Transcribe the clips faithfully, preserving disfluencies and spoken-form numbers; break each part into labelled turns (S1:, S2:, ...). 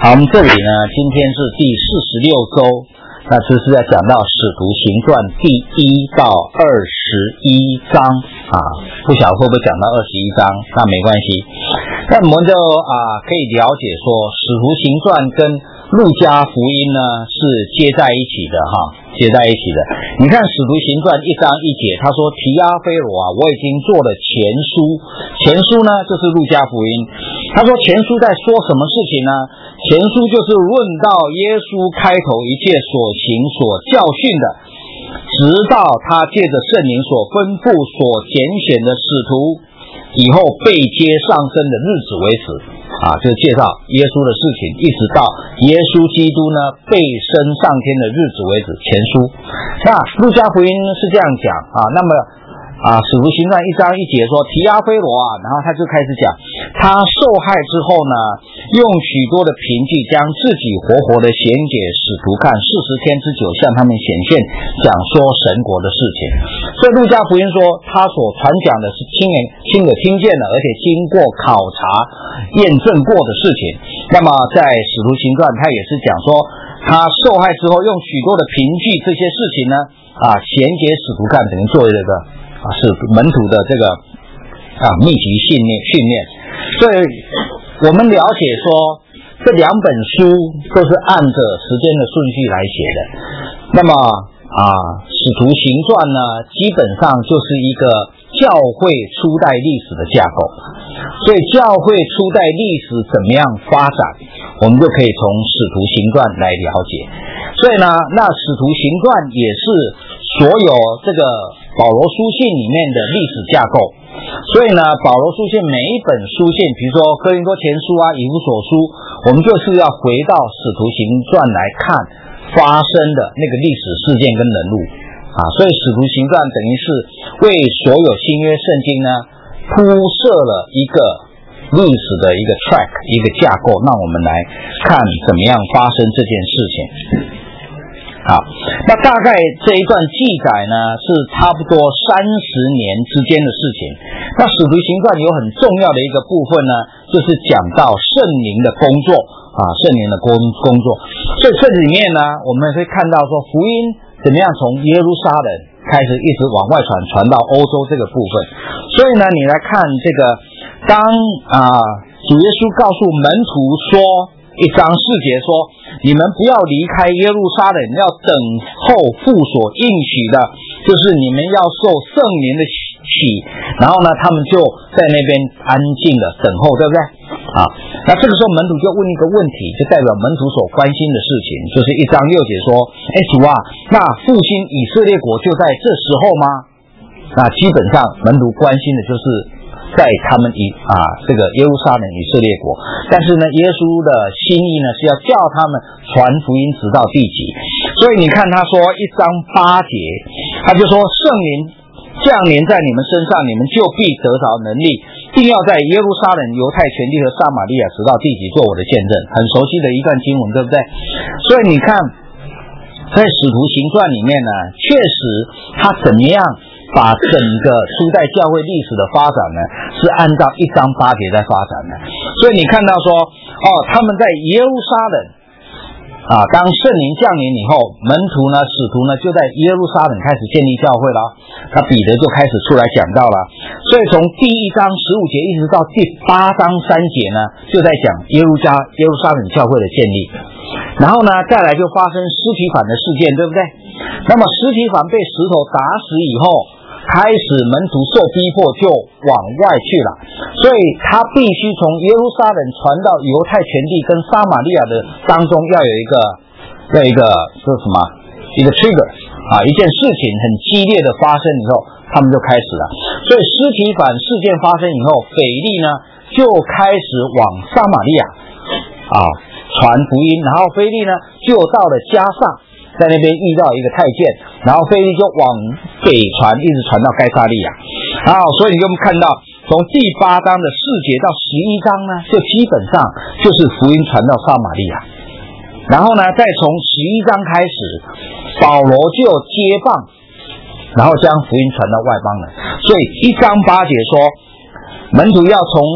S1: 好，我们这里呢，今天是第四十六周，那这是在讲到《使徒行传》第一到二十一章啊，不晓得会不会讲到二十一章，那没关系。那我们就啊可以了解说，《使徒行传》跟路加福音呢是接在一起的哈，接在一起的。你看《使徒行传》一章一节，他说：“提阿非罗啊，我已经做了前书。前书呢，就是路加福音。他说前书在说什么事情呢？前书就是论到耶稣开头一切所行所教训的，直到他借着圣灵所吩咐所拣选的使徒以后被接上升的日子为止。”啊，就是介绍耶稣的事情，一直到耶稣基督呢被升上天的日子为止。前书，那路加福音是这样讲啊。那么啊，使徒行传一章一节说，提阿非罗啊，然后他就开始讲，他受害之后呢，用许多的凭据将自己活活的显给使徒看，四十天之久向他们显现，讲说神国的事情。所以路加福音说，他所传讲的是亲眼亲耳听见的，而且经过考察验证过的事情。那么在使徒行传，他也是讲说，他受害之后用许多的凭据这些事情呢，啊，显给使徒看，等于作为这个啊是门徒的这个啊密集训练训练。所以我们了解说，这两本书都是按着时间的顺序来写的。那么啊，使徒行传呢，基本上就是一个教会初代历史的架构。所以教会初代历史怎么样发展，我们就可以从使徒行传来了解。所以呢，那使徒行传也是所有这个保罗书信里面的历史架构。所以呢，保罗书信每一本书信，比如说哥林多前书啊、以弗所书，我们就是要回到使徒行传来看发生的那个历史事件跟人物啊。所以使徒行传等于是为所有新约圣经呢铺设了一个历史的一个 track 一个架构，让我们来看怎么样发生这件事情。好，那大概这一段记载呢是差不多三十年之间的事情。那使徒行传有很重要的一个部分呢，就是讲到圣灵的工作啊，圣灵的工工作。所以这里面呢，我们会看到说福音怎么样从耶路撒冷开始一直往外传，传到欧洲这个部分。所以呢，你来看这个，当啊主耶稣告诉门徒说，一章四节说，你们不要离开耶路撒冷，要等候父所应许的，就是你们要受圣灵的洗。然后呢，他们就在那边安静的等候，对不对啊？那这个时候门徒就问一个问题，就代表门徒所关心的事情，就是一章六节说，哎主啊，那复兴以色列国就在这时候吗？那基本上门徒关心的就是在他们以啊这个耶路撒冷以色列国，但是呢，耶稣的心意呢是要叫他们传福音直到地极。所以你看他说一章八节，他就说圣灵降临在你们身上，你们就必得着能力，并要在耶路撒冷、犹太全地和撒玛利亚直到地极做我的见证。很熟悉的一段经文，对不对？所以你看在使徒行传里面呢，确实他怎么样把整个初代教会历史的发展呢，是按照一章八节在发展的。所以你看到说，哦，他们在耶路撒冷啊，当圣灵降临以后，门徒呢、使徒呢就在耶路撒冷开始建立教会了。那彼得就开始出来讲道了。所以从第一章十五节一直到第八章三节呢，就在讲耶路加耶路撒冷教会的建立。然后呢，再来就发生司提反的事件，对不对？那么司提反被石头打死以后，开始门徒受逼迫就往外去了，所以他必须从耶路撒冷传到犹太全地跟撒玛利亚的当中，要有一个要有一个说什么一个 trigger 啊，一件事情很激烈的发生以后，他们就开始了。所以司提反事件发生以后，腓利呢就开始往撒玛利亚啊传福音，然后腓利呢就到了加萨，在那边遇到一个太监，然后腓利就往北传，一直传到该撒利亚。然后所以你就看到从第八章的四节到十一章呢，就基本上就是福音传到撒玛利亚。然后呢，再从十一章开始，保罗就接棒，然后将福音传到外邦人。所以一章八节说，门徒要从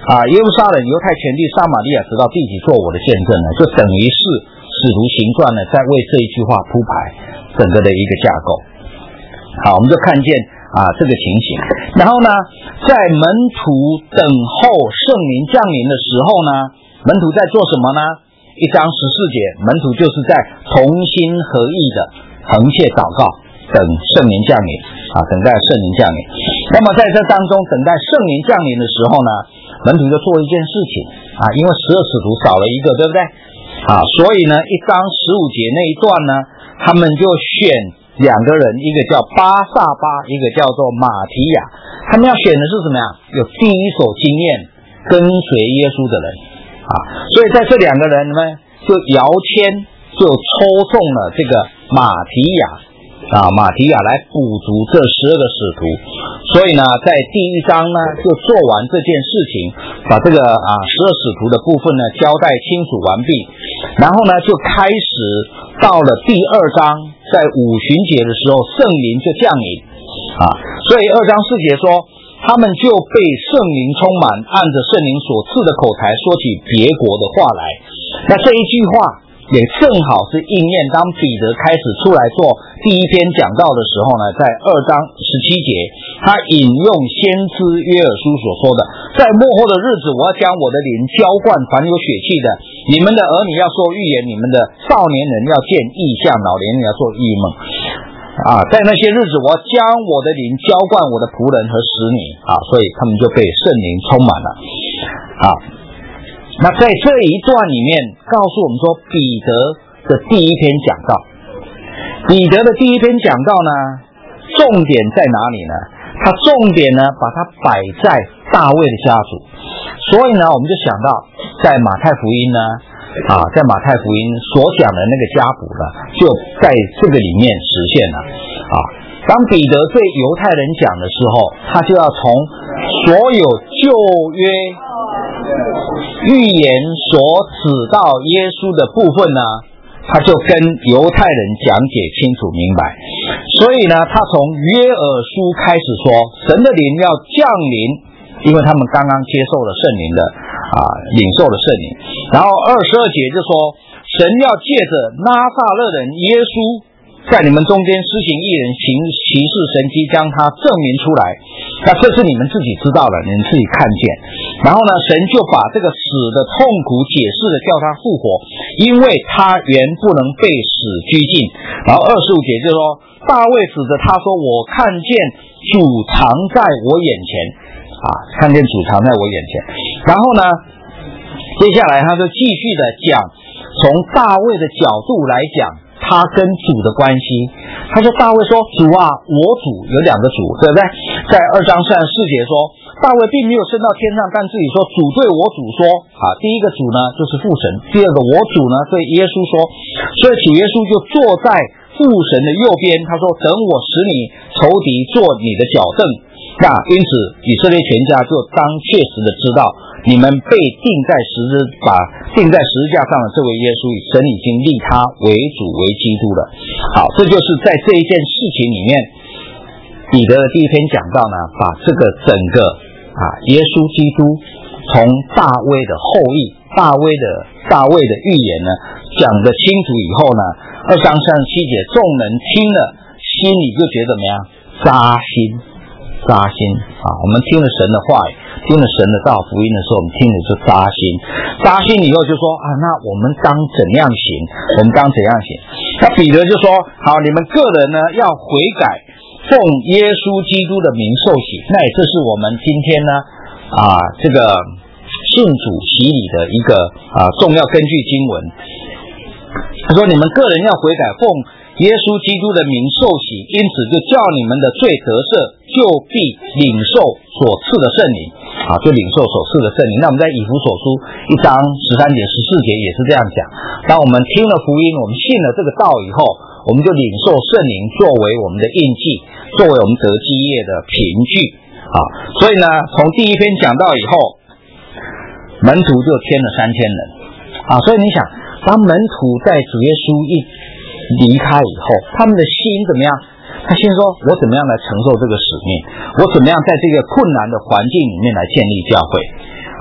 S1: 啊，耶路撒冷、犹太全地、撒玛利亚，直到地极，做我的见证呢，就等于是使徒行传呢，在为这一句话铺排整个的一个架构。好，我们就看见啊这个情形。然后呢，在门徒等候圣灵降临的时候呢，门徒在做什么呢？一章十四节，门徒就是在同心合意的横切祷告，等圣灵降临啊，等待圣灵降临。那么在这当中等待圣灵降临的时候呢，门徒就做一件事情啊，因为十二使徒少了一个，对不对？啊，所以呢，一章十五节那一段呢，他们就选两个人，一个叫巴撒巴，一个叫做马提亚。他们要选的是什么呀？有第一手经验跟随耶稣的人啊，所以在这两个人呢，就摇签就抽中了这个马提亚。啊，马提亚来补足这十二个使徒，所以呢，在第一章呢就做完这件事情，把这个啊十二使徒的部分呢交代清楚完毕，然后呢就开始到了第二章，在五旬节的时候，圣灵就降临啊，所以二章四节说，他们就被圣灵充满，按着圣灵所赐的口才说起别国的话来。那这一句话也正好是应验当彼得开始出来做第一篇讲道的时候呢，在二章十七节，他引用先知约珥书所说的，在末后的日子，我要将我的灵浇灌凡有血气的，你们的儿女要说预言，你们的少年人要见异象，老年人要做异梦啊，在那些日子，我要将我的灵浇灌我的仆人和使女啊，所以他们就被圣灵充满了啊。那在这一段里面告诉我们说，彼得的第一篇讲道，彼得的第一篇讲道呢，重点在哪里呢？他重点呢把它摆在大卫的家族，所以呢我们就想到在马太福音呢啊，在马太福音所讲的那个家谱呢，就在这个里面实现了啊。当彼得对犹太人讲的时候，他就要从所有旧约预言所指到耶稣的部分呢，他就跟犹太人讲解清楚明白。所以呢，他从约珥书开始说，神的灵要降临，因为他们刚刚接受了圣灵的啊，领受了圣灵。然后二十二节就说，神要借着拿撒勒人耶稣在你们中间施行义人，行奇事神迹，将他证明出来。那这是你们自己知道的，你们自己看见。然后呢，神就把这个死的痛苦解释的叫他复活，因为他原不能被死拘禁。然后二十五节就说，大卫指着他说，我看见主藏在我眼前啊，看见主藏在我眼前。然后呢，接下来他就继续的讲，从大卫的角度来讲他跟主的关系。他说大卫说，主啊，我主，有两个主，对不对？在二章三十四节说，大卫并没有升到天上，但自己说，主对我主说啊，第一个主呢就是父神，第二个我主呢对耶稣说，所以主耶稣就坐在父神的右边，他说，等我使你仇敌做你的脚凳。那因此以色列全家就当切实的知道，你们被钉在十字把钉在十字架上的这位耶稣，神已经立他为主为基督了。好，这就是在这一件事情里面，彼得的第一篇讲到呢，把这个整个啊耶稣基督从大卫的后裔，大卫的大卫的预言呢讲得清楚以后呢，二章三十七节，众人听了心里就觉得怎么样？扎心。扎心啊！我们听了神的话语，听了神的道福音的时候，我们听了就扎心。扎心以后就说啊，那我们当怎样行？我们当怎样行？那彼得就说：好，你们个人呢要悔改，奉耶稣基督的名受洗。那也这是我们今天呢啊这个信主洗礼的一个啊重要根据经文。他说：你们个人要悔改，奉耶稣基督的名受洗，因此就叫你们的罪得赦，就必领受所赐的圣灵啊，就领受所赐的圣灵。那我们在以弗所书一章十三节十四节也是这样讲，当我们听了福音，我们信了这个道以后，我们就领受圣灵作为我们的印记，作为我们得基业的凭据啊。所以呢，从第一篇讲到以后，门徒就添了三千人啊。所以你想，当门徒在主耶稣一离开以后，他们的心怎么样？他心说，我怎么样来承受这个使命？我怎么样在这个困难的环境里面来建立教会？啊，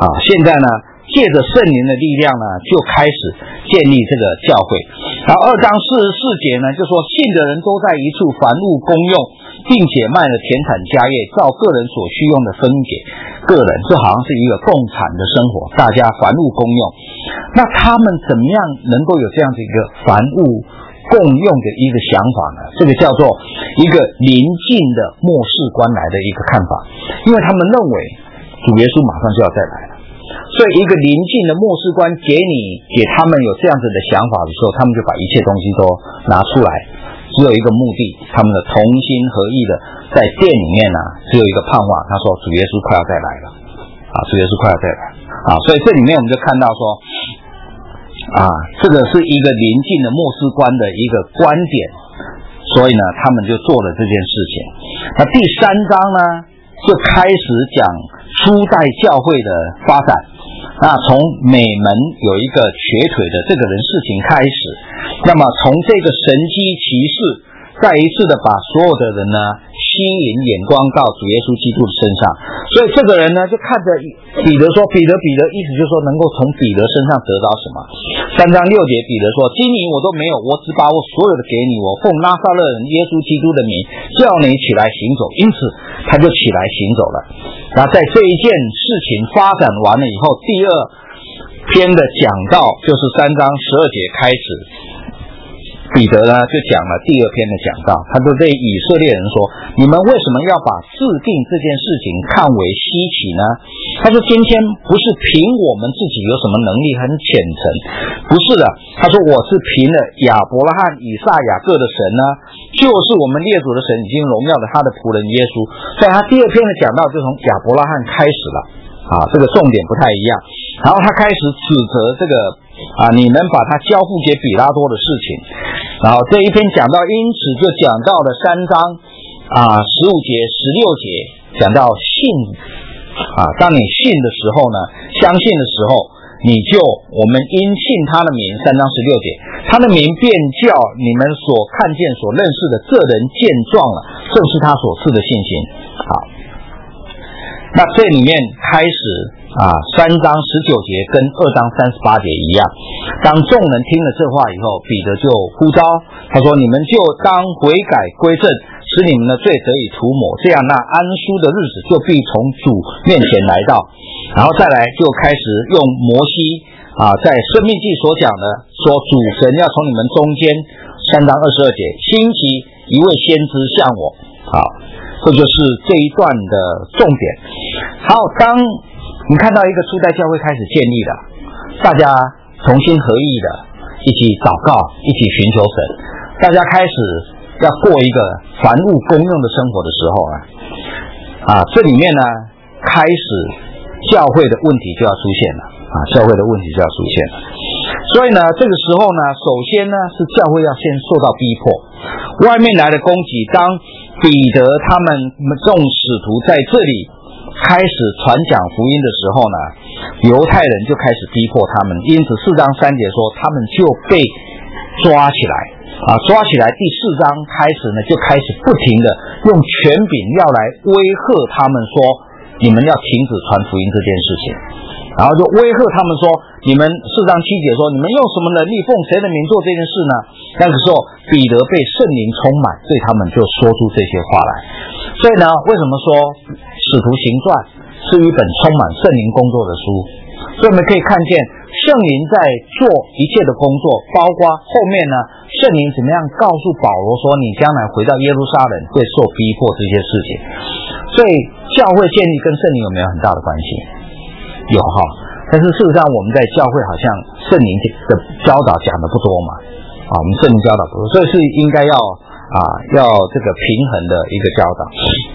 S1: 啊，现在呢，借着圣灵的力量呢，就开始建立这个教会。然后二章四十四节呢，就说信的人都在一处凡物公用，并且卖了田产家业，照个人所需用的分给个人，这好像是一个共产的生活，大家凡物公用。那他们怎么样能够有这样的一个凡物共用的一个想法呢？这个叫做一个临近的末世观来的一个看法，因为他们认为主耶稣马上就要再来了，所以一个临近的末世观给你给他们有这样子的想法的时候，他们就把一切东西都拿出来，只有一个目的，他们的同心合意的在殿里面呢，只有一个盼望，他说主耶稣快要再来了啊，主耶稣快要再来啊，所以这里面我们就看到说啊，这个是一个临近的末世观的一个观点，所以呢，他们就做了这件事情。那第三章呢，就开始讲初代教会的发展。那从美门有一个瘸腿的这个人事情开始，那么从这个神迹奇事，再一次的把所有的人呢吸引眼光到主耶稣基督的身上。所以这个人呢就看着彼得说，彼得彼得意思就是说能够从彼得身上得到什么。三章六节彼得说，金银我都没有，我只把我所有的给你，我奉拿撒勒人耶稣基督的名叫你起来行走。因此他就起来行走了。然后在这一件事情发展完了以后，第二篇的讲道就是三章十二节开始，彼得呢就讲了第二篇的讲道，他就对以色列人说，你们为什么要把治病这件事情看为稀奇呢？他说今天不是凭我们自己有什么能力很虔诚，不是的，他说我是凭了亚伯拉罕以撒雅各的神呢，就是我们列祖的神已经荣耀了他的仆人耶稣。所以他第二篇的讲道就从亚伯拉罕开始了啊，这个重点不太一样。然后他开始指责这个啊，你们把他交付给比拉多的事情。然后这一篇讲到，因此就讲到了三章啊十五节、十六节，讲到信啊，当你信的时候呢，相信的时候，你就我们因信他的名，三章十六节，他的名便叫你们所看见、所认识的这人见状了，正是他所赐的信心。好。那这里面开始啊，三章十九节跟二章三十八节一样。当众人听了这话以后，彼得就呼召，他说：“你们就当悔改归正，使你们的罪得以涂抹，这样那安舒的日子就必从主面前来到。”然后再来就开始用摩西啊，在申命记所讲的，说主神要从你们中间，三章二十二节，兴起一位先知像我。好。这就是这一段的重点。好，当你看到一个初代教会开始建立了，大家同心合意的一起祷告，一起寻求神，大家开始要过一个凡物公用的生活的时候啊，啊，这里面呢开始教会的问题就要出现了啊，教会的问题就要出现了。所以呢，这个时候呢，首先呢是教会要先受到逼迫，外面来的攻击。当彼得他们众使徒在这里开始传讲福音的时候呢，犹太人就开始逼迫他们，因此四章三节说他们就被抓起来啊，抓起来。第四章开始呢，就开始不停的用权柄要来威吓他们说，你们要停止传福音这件事情。然后就威吓他们说，你们四章七节说，你们用什么能力奉谁的名做这件事呢？那个时候彼得被圣灵充满，对他们就说出这些话来。所以呢，为什么说使徒行传是一本充满圣灵工作的书？所以我们可以看见圣灵在做一切的工作，包括后面呢，圣灵怎么样告诉保罗说，你将来回到耶路撒冷会受逼迫这些事情。所以教会建立跟圣灵有没有很大的关系？有哈，但是事实上我们在教会好像圣灵的教导讲的不多嘛，啊，我们圣灵教导不多，所以是应该要啊要这个平衡的一个教导。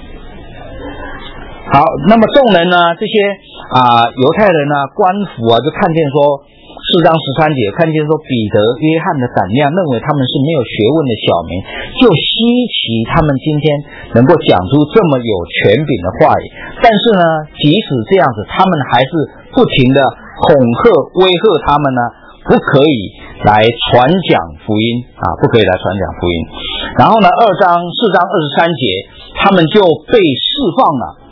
S1: 好，那么众人呢，这些啊犹太人呢，官府啊，就看见说四章十三节，看见说彼得、约翰的胆量，认为他们是没有学问的小民，就稀奇他们今天能够讲出这么有权柄的话语。但是呢，即使这样子，他们还是不停的恐吓、威吓他们呢，不可以来传讲福音啊，不可以来传讲福音。然后呢，二章、四章二十三节，他们就被释放了。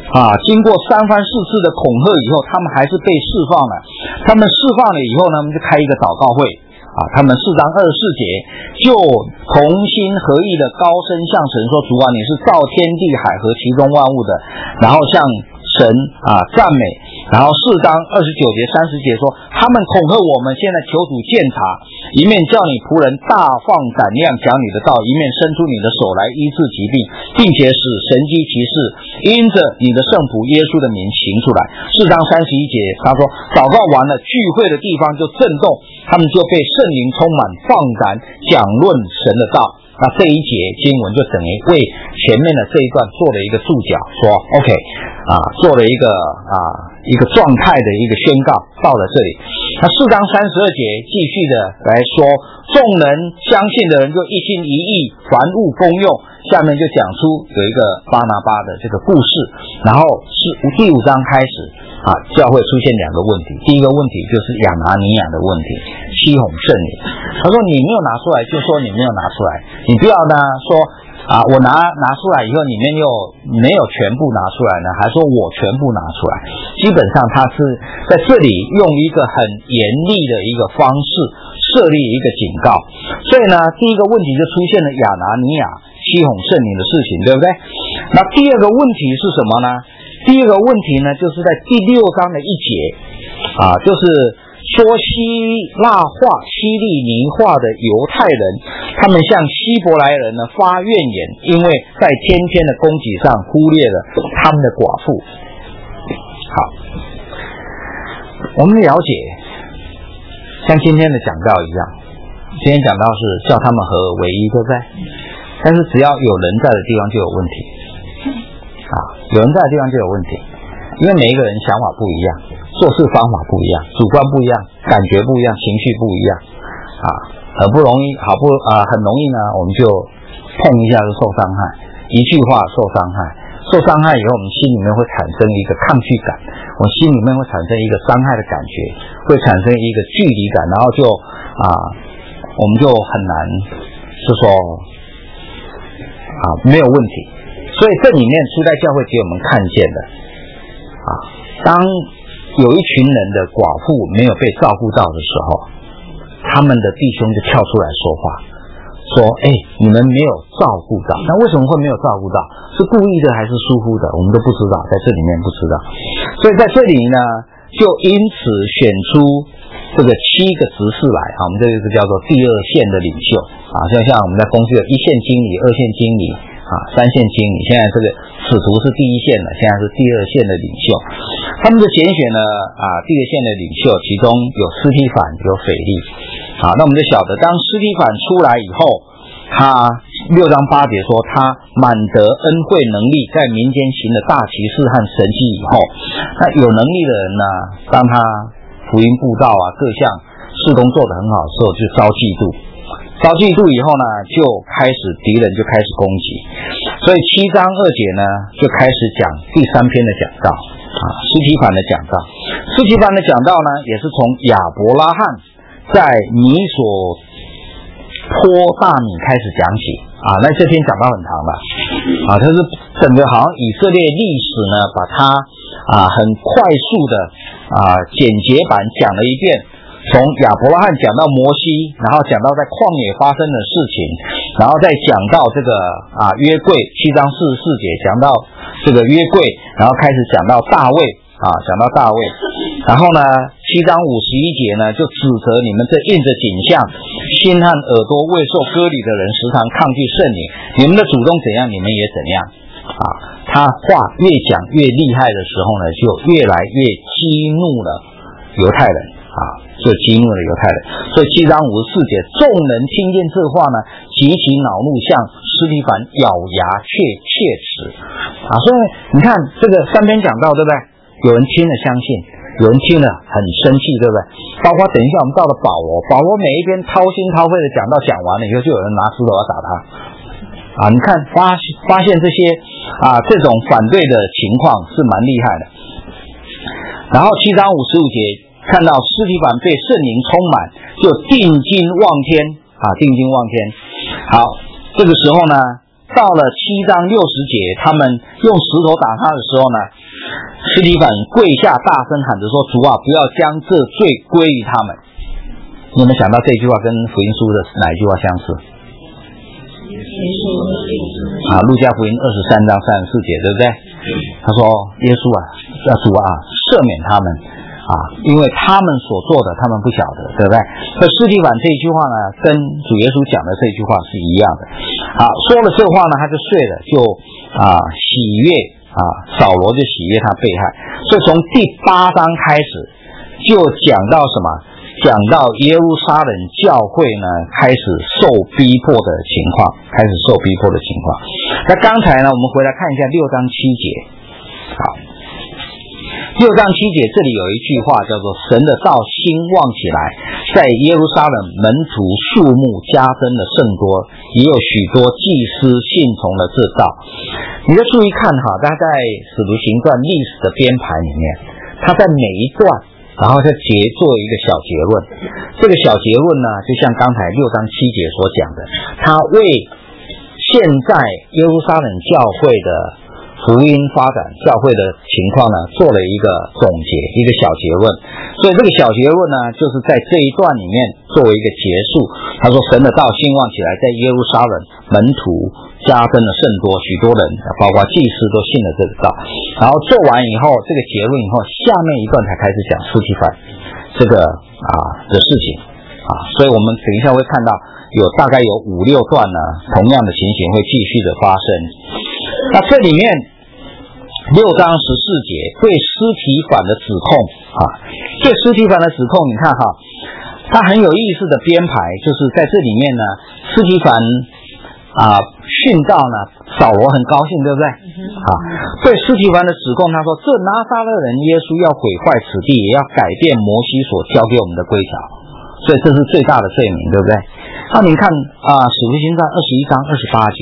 S1: 啊，经过三番四次的恐吓以后，他们还是被释放了。他们释放了以后呢，我们就开一个祷告会啊。他们四章二十四节就同心合意的高声向神说：“主啊，你是造天地海和其中万物的。”然后向神啊赞美。然后四章二十九节三十节说，他们恐吓我们，现在求主鉴察，一面叫你仆人大放胆量讲你的道，一面伸出你的手来医治疾病，并且使神迹奇事因着你的圣仆耶稣的名行出来。四章三十一节他说，祷告完了，聚会的地方就震动，他们就被圣灵充满，放胆讲论神的道。那这一节经文就等于为前面的这一段做了一个注脚，说 OK 啊，做了一个啊一个状态的一个宣告。到了这里，那四章三十二节继续的来说，众人相信的人就一心一意，凡物公用。下面就讲出有一个巴拿巴的这个故事，然后是第五章开始啊，教会出现两个问题。第一个问题就是亚拿尼亚的问题，欺哄圣灵。他说你没有拿出来，就说你没有拿出来，你不要呢说啊我拿拿出来以后里面又没有全部拿出来呢，还说我全部拿出来。基本上他是在这里用一个很严厉的一个方式设立一个警告。所以呢，第一个问题就出现了亚拿尼亚欺哄圣灵的事情，对不对？那第二个问题是什么呢？第二个问题呢，就是在第六章的一节啊，就是说希腊化、希利尼化的犹太人，他们向希伯来人呢发怨言，因为在天天的供给上忽略了他们的寡妇。好，我们了解，像今天的讲道一样，今天讲道是叫他们合而为一，对不对？但是只要有人在的地方就有问题啊，有人在的地方就有问题，因为每一个人想法不一样，做事方法不一样，主观不一样，感觉不一样，情绪不一样啊，很不容易，好不啊，很容易呢，我们就碰一下就受伤害，一句话受伤害，受伤害以后，我们心里面会产生一个抗拒感，我们心里面会产生一个伤害的感觉，会产生一个距离感，然后就啊，我们就很难是说啊没有问题。所以这里面初代教会给我们看见的啊，当有一群人的寡妇没有被照顾到的时候，他们的弟兄就跳出来说话，说哎，你们没有照顾到。那为什么会没有照顾到？是故意的还是疏忽的？我们都不知道，在这里面不知道。所以在这里呢，就因此选出这个七个执事来啊，我们这个叫做第二线的领袖啊，就像我们在公司有一线经理、二线经理啊、三线经理，现在这个使徒是第一线的，现在是第二线的领袖。他们的拣选呢啊，第二线的领袖，其中有司提反，有腓利。好，那我们就晓得，当司提反出来以后，他六章八节说，他满得恩惠能力，在民间行了大奇事和神迹以后，那有能力的人呢，当他福音布道啊，各项事工做得很好的时候，就遭嫉妒。遭嫉妒以后呢，就开始敌人就开始攻击，所以七章二节呢就开始讲第三篇的讲道啊，司提反的讲道。司提反的讲道呢，也是从亚伯拉罕在米所坡大米开始讲起啊，那这篇讲道很长的啊，它是整个好像以色列历史呢，把它啊很快速的啊简洁版讲了一遍。从亚伯拉罕讲到摩西，然后讲到在旷野发生的事情，然后再讲到这个啊约柜七章四十四节讲到这个约柜，然后开始讲到大卫啊讲到大卫，然后呢七章五十一节呢就指责你们这印着景象、心和耳朵未受割礼的人，时常抗拒圣灵，你们的祖宗怎样，你们也怎样啊。他话越讲越厉害的时候呢，就越来越激怒了犹太人啊。就激怒了犹太人，所以七章五十四节，众人听见这话呢，极其恼怒，向司提反咬牙切切齿啊！所以你看这个三篇讲道，对不对？有人听了相信，有人听了很生气，对不对？包括等一下我们到了保罗，保罗每一篇掏心掏肺的讲道讲完了以后，就有人拿石头要打他啊！你看发发现这些啊这种反对的情况是蛮厉害的。然后七章五十五节。看到司提反被圣灵充满，就定睛望天啊，定睛望天。好，这个时候呢， 到了七章六十节，他们用石头打他的时候呢，司提反跪下大声喊着说：主啊，不要将这罪归于他们。你们想到这句话跟福音书的哪一句话相似？啊，路加福音二十三章三十四节，对不对？他说：耶稣啊，主啊，赦免他们啊，因为他们所做的他们不晓得，对不对？那司提反这一句话呢，跟主耶稣讲的这句话是一样的。啊，说了这话呢，他就睡了，就啊喜悦啊，扫罗就喜悦他被害。所以从第八章开始就讲到什么？讲到耶路撒冷教会呢开始受逼迫的情况，开始受逼迫的情况。那刚才呢，我们回来看一下六章七节。好，六章七节这里有一句话叫做神的道兴旺起来，在耶路撒冷门徒数目加增了甚多，也有许多祭司信从了这道。你要注意看哈，他在使徒行传历史的编排里面，他在每一段然后再结做一个小结论。这个小结论呢，就像刚才六章七节所讲的，他为现在耶路撒冷教会的福音发展、教会的情况呢，做了一个总结，一个小结论。所以这个小结论呢，就是在这一段里面作为一个结束。他说神的道兴旺起来，在耶路撒冷门徒加增了甚多，许多人包括祭司都信了这个道。然后做完以后，这个结论以后，下面一段才开始讲司提反这个啊的事情啊。所以我们等一下会看到有大概有五六段呢，同样的情形会继续的发生。那这里面六章十四节对司提反的指控啊，对司提反的指控，你看哈，他很有意思的编排，就是在这里面呢，司提反啊殉道呢，扫罗很高兴，对不对？啊，对司提反的指控，他说这拿撒勒人耶稣要毁坏此地，也要改变摩西所教给我们的规条，所以这是最大的罪名，对不对？那你看啊，使徒行传二十一章二十八节。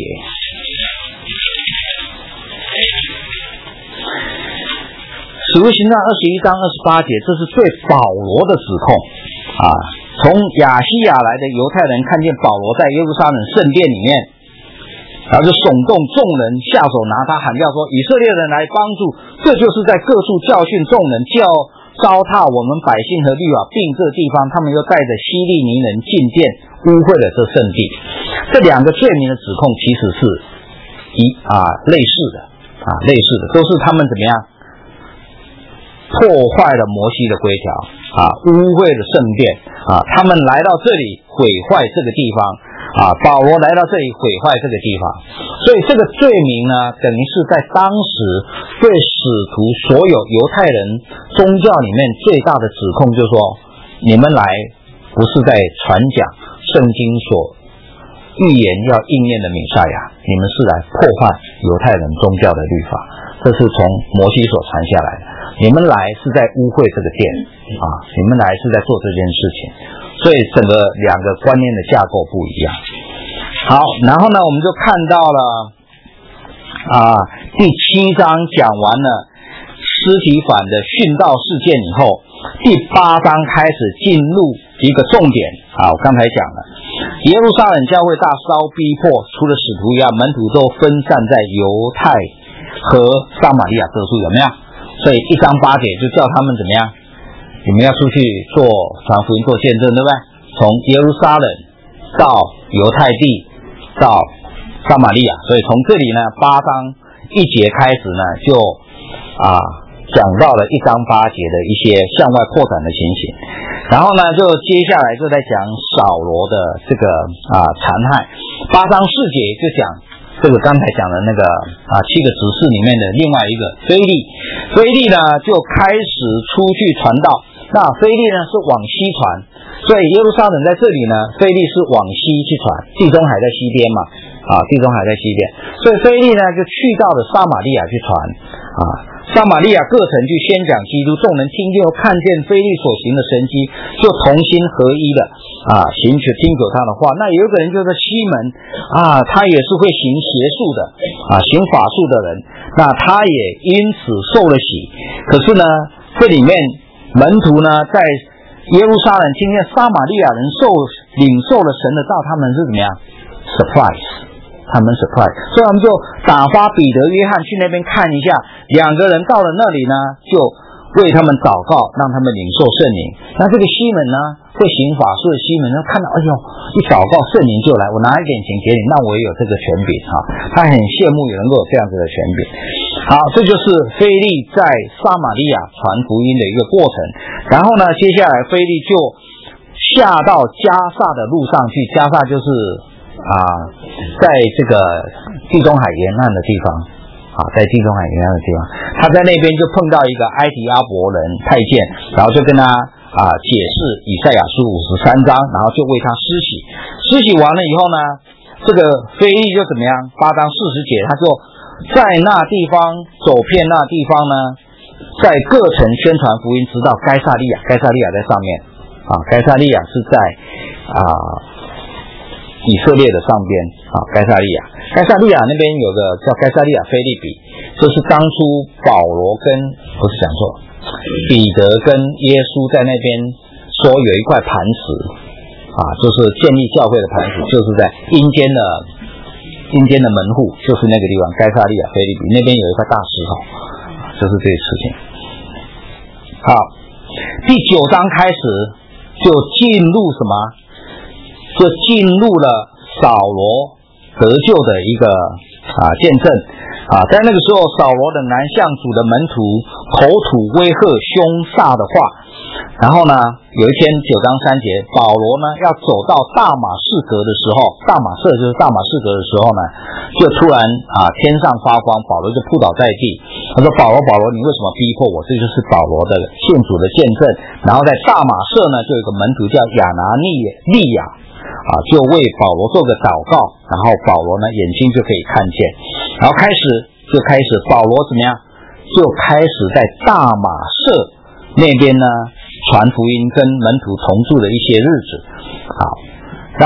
S1: 使徒行传二十一章二十八节，这是对保罗的指控啊。从亚西亚来的犹太人看见保罗在耶路撒冷圣殿里面，然后就耸动众人下手拿他，喊叫说：以色列人来帮助！这就是在各处教训众人，叫糟蹋我们百姓和律法，并这地方他们又带着希利尼人进殿，污秽了这圣地。这两个罪名的指控其实是一啊类似的啊类似的，都是他们怎么样破坏了摩西的规条啊，污秽了圣殿啊，他们来到这里毁坏这个地方啊，保罗来到这里毁坏这个地方，所以这个罪名呢，等于是在当时对使徒所有犹太人宗教里面最大的指控，就是说你们来不是在传讲圣经所预言要应验的弥赛亚，你们是来破坏犹太人宗教的律法，这是从摩西所传下来的。你们来是在污秽这个殿啊，你们来是在做这件事情，所以整个两个观念的架构不一样。好，然后呢，我们就看到了啊，第七章讲完了司提反的殉道事件以后，第八章开始进入一个重点啊，我刚才讲了，耶路撒冷教会大烧逼迫，除了使徒以外，门徒都分散在犹太和撒玛利亚各处，有没有？所以一章八节就叫他们怎么样？你们要出去做传福音、做见证，对不对？从耶路撒冷到犹太地到撒玛利亚，所以从这里呢，八章一节开始呢，就啊讲到了一章八节的一些向外扩展的情形，然后呢，就接下来就在讲扫罗的这个啊残害，八章四节就讲这个刚才讲的那个啊七个执事里面的另外一个腓利，腓利呢就开始出去传道，那腓利呢是往西传，所以耶路撒冷在这里呢，腓利是往西去传，地中海在西边嘛，啊地中海在西边，所以腓利呢就去到了撒玛利亚去传啊。撒玛利亚各城去宣讲基督，众人听见又看见腓利所行的神迹，就同心合一的啊，行去听求他的话。那有一个人就是西门啊，他也是会行邪术的啊，行法术的人，那他也因此受了洗。可是呢，这里面门徒呢，在耶路撒冷听见撒玛利亚人受领受了神的道，他们是怎么样 surprise 他们 surprise， 所以我们就打发彼得、约翰去那边看一下。两个人到了那里呢，就为他们祷告，让他们领受圣灵。那这个西门呢，会行法术的西门呢，看到哎呦，一祷告圣灵就来，我拿一点钱给你，那我也有这个权柄哈。他很羡慕也能够有这样子的权柄。好，这就是腓利在撒玛利亚传福音的一个过程。然后呢，接下来腓利就下到加萨的路上去，加萨就是啊，在这个地中海沿岸的地方啊，在地中海沿岸的地方，他在那边就碰到一个埃提阿伯人太监，然后就跟他啊解释以赛亚书五十三章，然后就为他施洗。施洗完了以后呢，这个腓利就怎么样？八章四十节，他就在那地方走遍那地方呢，在各城宣传福音，直到该撒利亚。该撒利亚在上面啊，该撒利亚是在啊以色列的上边啊，该撒利亚。该撒利亚那边有个叫该撒利亚腓立比，就是当初保罗跟不是讲错，彼得跟耶稣在那边说有一块磐石啊，就是建立教会的磐石，就是在阴间的阴间的门户，就是那个地方该撒利亚腓立比那边有一块大石头，就是这个事情。好，第九章开始就进入什么？就进入了扫罗得救的一个啊见证啊，在那个时候，扫罗的南向主的门徒口吐威吓凶煞的话，然后呢，有一天九章三节，保罗呢要走到大马士革的时候，大马士就是大马士革的时候呢，就突然啊天上发光，保罗就扑倒在地，他说：“保罗，保罗，你为什么逼迫我？”这就是保罗的信主的见证。然后在大马士呢，就有一个门徒叫亚拿尼利亚。啊，就为保罗做个祷告，然后保罗呢眼睛就可以看见，然后开始就开始保罗怎么样？就开始在大马士那边呢传福音，跟门徒同住的一些日子。好，那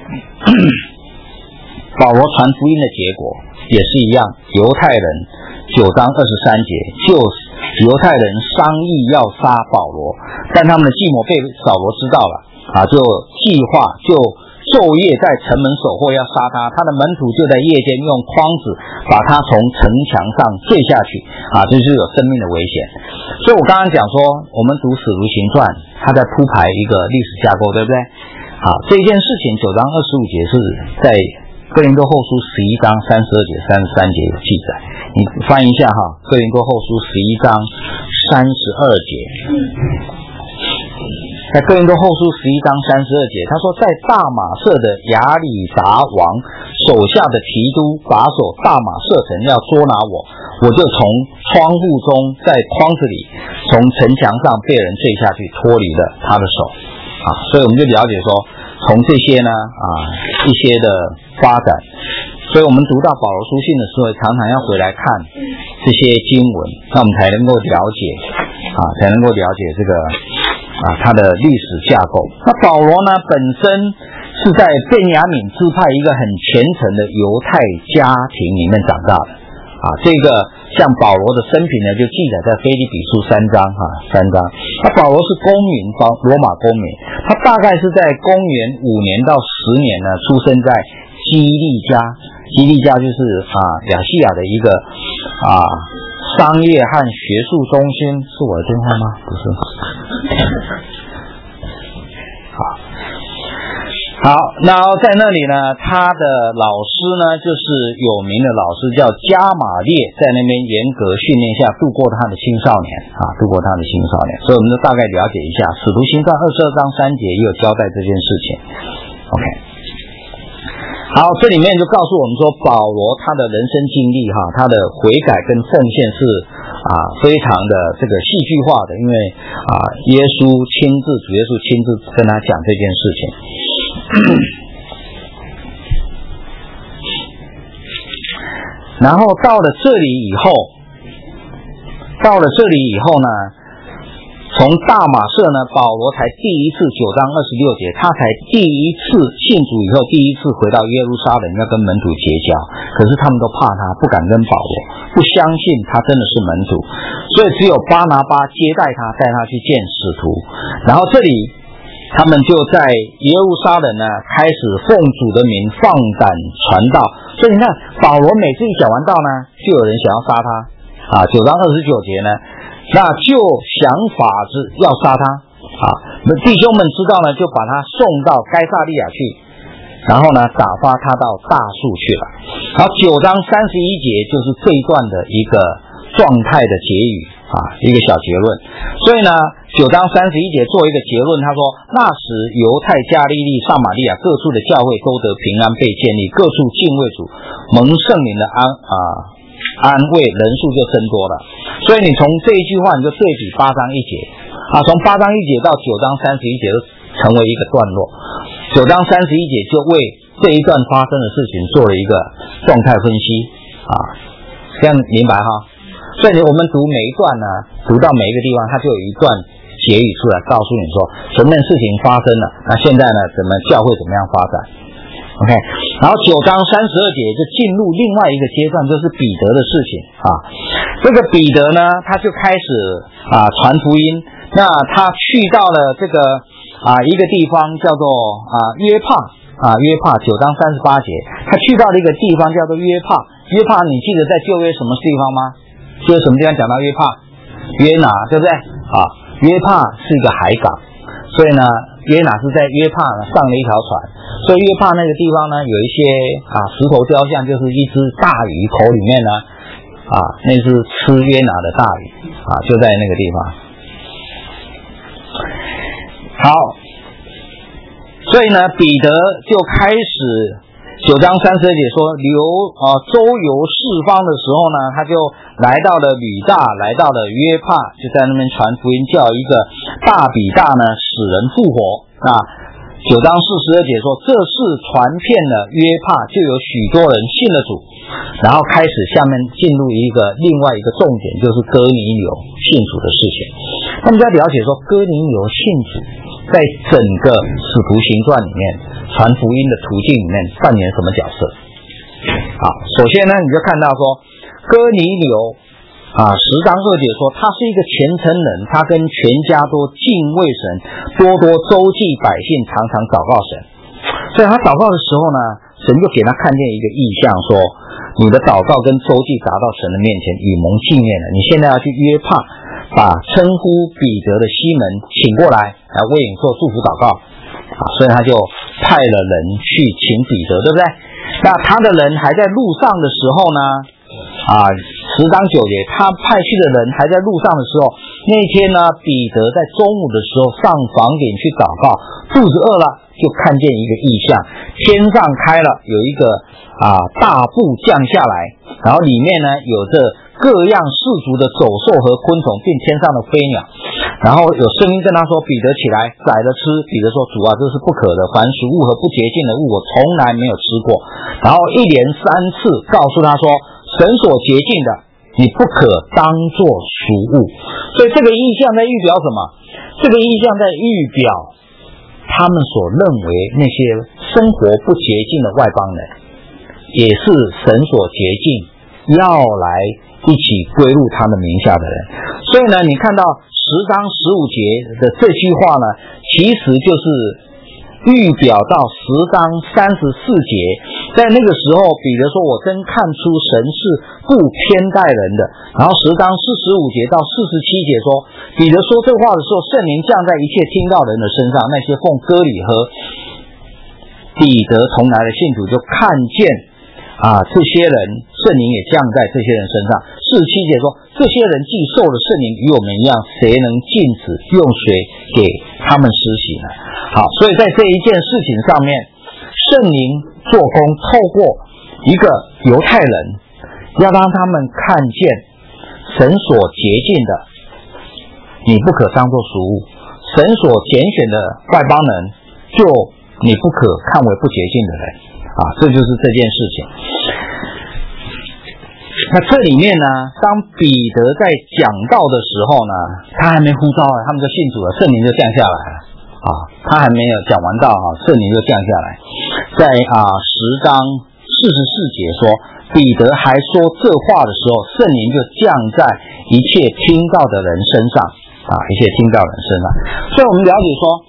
S1: 保罗传福音的结果也是一样，犹太人九章二十三节，就犹太人商议要杀保罗，但他们的计谋被扫罗知道了啊，就计划就。昼夜在城门守候要杀他，他的门徒就在夜间用筐子把他从城墙上坠下去啊，这就是有生命的危险。所以我刚刚讲说，我们读使徒行传，他在铺排一个历史架构，对不对？好，这件事情九章二十五节是在哥林多后书十一章三十二节、三十三节有记载，你翻一下哈，哥林多后书十一章三十二节。在哥林多后书十一章三十二节，他说，在大马色的亚里达王手下的提督把守大马色城要捉拿我，我就从窗户中在筐子里从城墙上被人坠下去，脱离了他的手啊。所以我们就了解说，从这些呢啊一些的发展，所以我们读到保罗书信的时候，常常要回来看这些经文，那我们才能够了解啊，才能够了解这个。啊，他的历史架构。那保罗呢，本身是在便雅悯支派一个很虔诚的犹太家庭里面长大的。啊，这个像保罗的生平呢，就记载在腓立比书三章哈、啊，三章。那保罗是公民，保罗马公民，他大概是在公元五年到十年呢，出生在基利家。基利家就是啊亚细亚的一个啊商业和学术中心。是我的电话吗？不是。好，好，然后在那里呢，他的老师呢，就是有名的老师叫加马列，在那边严格训练下度过他的青少年啊，度过他的青少年。所以我们就大概了解一下，使徒行传二十二章三节也有交代这件事情。OK。好，这里面就告诉我们说，保罗他的人生经历哈，他的悔改跟奉献是啊非常的这个戏剧化的，因为啊耶稣亲自主耶稣亲自跟他讲这件事情。然后到了这里以后，到了这里以后呢，从大马色呢，保罗才第一次九章二十六节，他才第一次信主以后，第一次回到耶路撒冷要跟门徒结交，可是他们都怕他，不敢跟保罗，不相信他真的是门徒，所以只有巴拿巴接待他，带他去见使徒。然后这里他们就在耶路撒冷呢开始奉主的名放胆传道。所以你看保罗每次一讲完道呢，就有人想要杀他啊。九章二十九节呢，那就想法子要杀他啊。弟兄们知道呢，就把他送到该撒利亚去，然后呢打发他到大树去了。然后九章三十一节就是这一段的一个状态的结语啊，一个小结论。所以呢九章三十一节做一个结论，他说那时犹太、加利利、撒玛利亚各处的教会都得平安被建立，各处敬畏主，蒙圣灵的安啊安慰，人数就增多了。所以你从这一句话你就对比八章一节啊，从八章一节到九章三十一节就成为一个段落。九章三十一节就为这一段发生的事情做了一个状态分析啊，这样明白哈？所以我们读每一段呢，读到每一个地方，它就有一段结语出来，告诉你说什么事情发生了，那现在呢，怎么教会怎么样发展 ？OK， 然后九章三十二节就进入另外一个阶段，就是彼得的事情啊。这个彼得呢，他就开始啊传福音。那他去到了这个啊一个地方叫做啊约帕啊约帕，九章三十八节，他去到了一个地方叫做约帕。约帕你记得在旧约什么地方吗？就是什么地方讲到约帕？约拿，对不对？啊，约帕是一个海港，所以呢，约拿是在约帕呢上了一条船，所以约帕那个地方呢，有一些啊石头雕像，就是一只大鱼口里面呢啊那是吃约拿的大鱼啊，就在那个地方。好，所以呢，彼得就开始。九章三十二节说流啊周游四方的时候呢，他就来到了吕大，来到了约帕，就在那边传福音，叫一个大比大呢使人复活啊。九章四十二节说这事传遍了约帕，就有许多人信了主。然后开始下面进入一个另外一个重点，就是哥尼流信主的事情。那么要了解说哥尼流信主在整个使徒行传里面传福音的途径里面扮演什么角色？好，首先呢，你就看到说哥尼流啊，十章二节说他是一个虔诚人，他跟全家都敬畏神，多多周济百姓，常常祷告神。所以他祷告的时候呢，神就给他看见一个异象，说你的祷告跟周济达到神的面前，与蒙纪念了。你现在要去约帕，把称呼彼得的西门请过来，来为你做祝福祷告啊。所以他就派了人去请彼得，对不对？那他的人还在路上的时候呢，啊，十章九节，他派去的人还在路上的时候，那天呢，彼得在中午的时候上房顶去祷告，肚子饿了，就看见一个异象，天上开了，有一个啊大布降下来，然后里面呢有着各样世族的走兽和昆虫，并天上的飞鸟。然后有声音跟他说：“彼得起来，宰了吃。”彼得说：“主啊，这是不可的，凡食物和不洁净的物，我从来没有吃过。”然后一连三次告诉他说：“神所洁净的，你不可当作俗物。”所以这个意象在预表什么？这个意象在预表他们所认为那些生活不洁净的外邦人，也是神所洁净，要来一起归入他们名下的人。所以呢，你看到十章十五节的这句话呢，其实就是预表到十章三十四节，在那个时候彼得说：“我真看出神是不偏待人的。”然后十章四十五节到四十七节说，彼得说这话的时候，圣灵降在一切听到人的身上，那些奉割礼和彼得同来的信徒就看见啊，这些人圣灵也降在这些人身上。四十七节说，这些人既受了圣灵与我们一样，谁能禁止用水给他们施洗呢？好，所以在这一件事情上面，圣灵做工，透过一个犹太人，要让他们看见神所洁净的，你不可当作俗物；神所拣选的外邦人，就你不可看为不洁净的人。啊，这就是这件事情。那这里面呢，当彼得在讲道的时候呢，他还没呼召啊，他们就信主了，圣灵就降下来了啊。他还没有讲完道啊，圣灵就降下来。在啊十章四十四节说，彼得还说这话的时候，圣灵就降在一切听到的人身上啊，一切听到的人身上。所以我们了解说，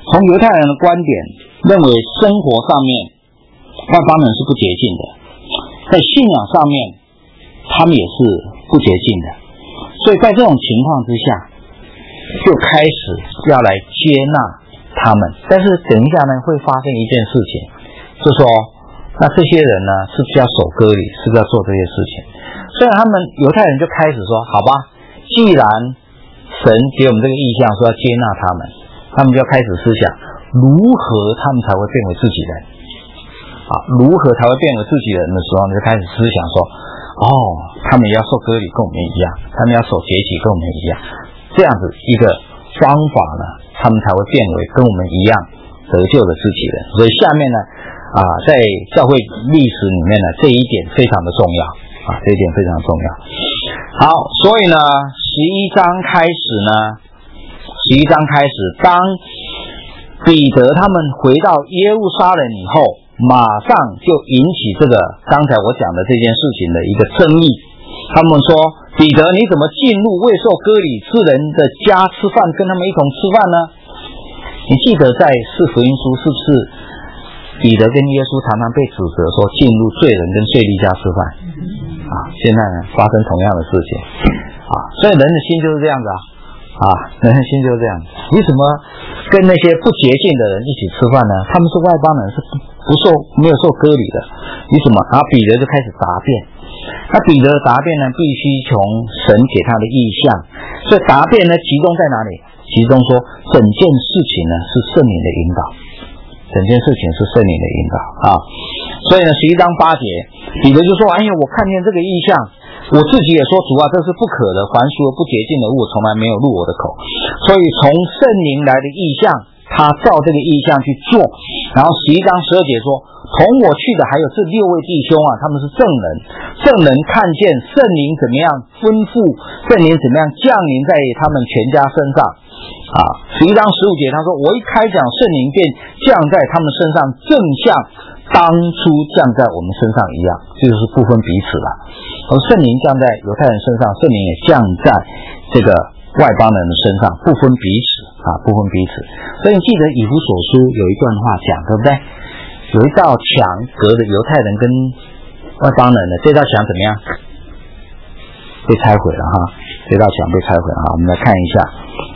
S1: 从犹太人的观点认为生活上面外邦人是不洁净的，在信仰上面他们也是不洁净的，所以在这种情况之下就开始要来接纳他们。但是等一下呢会发生一件事情，就说那这些人呢是不是要守割礼，是不是要做这些事情。所以他们犹太人就开始说，好吧，既然神给我们这个意向说要接纳他们，他们就要开始思想如何他们才会变为自己人啊，如何才会变为自己人的时候，就开始思想说，哦，他们要受割礼跟我们一样，他们要守节期跟我们一样，这样子一个方法呢，他们才会变为跟我们一样得救的自己人。所以下面呢啊，在教会历史里面呢，这一点非常的重要啊，这一点非常重要。好，所以呢十一章开始呢十一章开始当彼得他们回到耶路撒冷以后，马上就引起这个刚才我讲的这件事情的一个争议。他们说，彼得你怎么进入未受割礼之人的家吃饭，跟他们一同吃饭呢？你记得在四福音书是不是彼得跟耶稣常常被指责说进入罪人跟税吏家吃饭啊？现在呢发生同样的事情啊，所以人的心就是这样子啊啊，人的心就是这样。你怎么跟那些不洁净的人一起吃饭呢？他们是外邦人，是不不受没有受割礼的，你怎么？然后彼得就开始答辩。那彼得的答辩呢，必须从神给他的意象。所以答辩呢，集中在哪里？集中说整件事情呢是圣灵的引导，整件事情是圣灵的引导啊。所以呢，十一章八节，彼得就说：“哎呀，我看见这个意象。”我自己也说，主啊，这是不可的，凡属不洁净的物从来没有入我的口。所以从圣灵来的意象，他照这个意象去做。然后十一章十二节说，同我去的还有这六位弟兄啊，他们是证人，证人看见圣灵怎么样吩咐，圣灵怎么样降临在他们全家身上啊。十一章十五节他说，我一开讲，圣灵便降在他们身上，正像当初降在我们身上一样，这就是不分彼此了。而圣灵降在犹太人身上，圣灵也降在这个外邦人的身上，不分彼此啊，不分彼此。所以你记得以弗所书有一段话讲，对不对？有一道墙隔着犹太人跟外邦人的，这道墙怎么样？被拆毁了哈，这道墙被拆毁了哈。我们来看一下。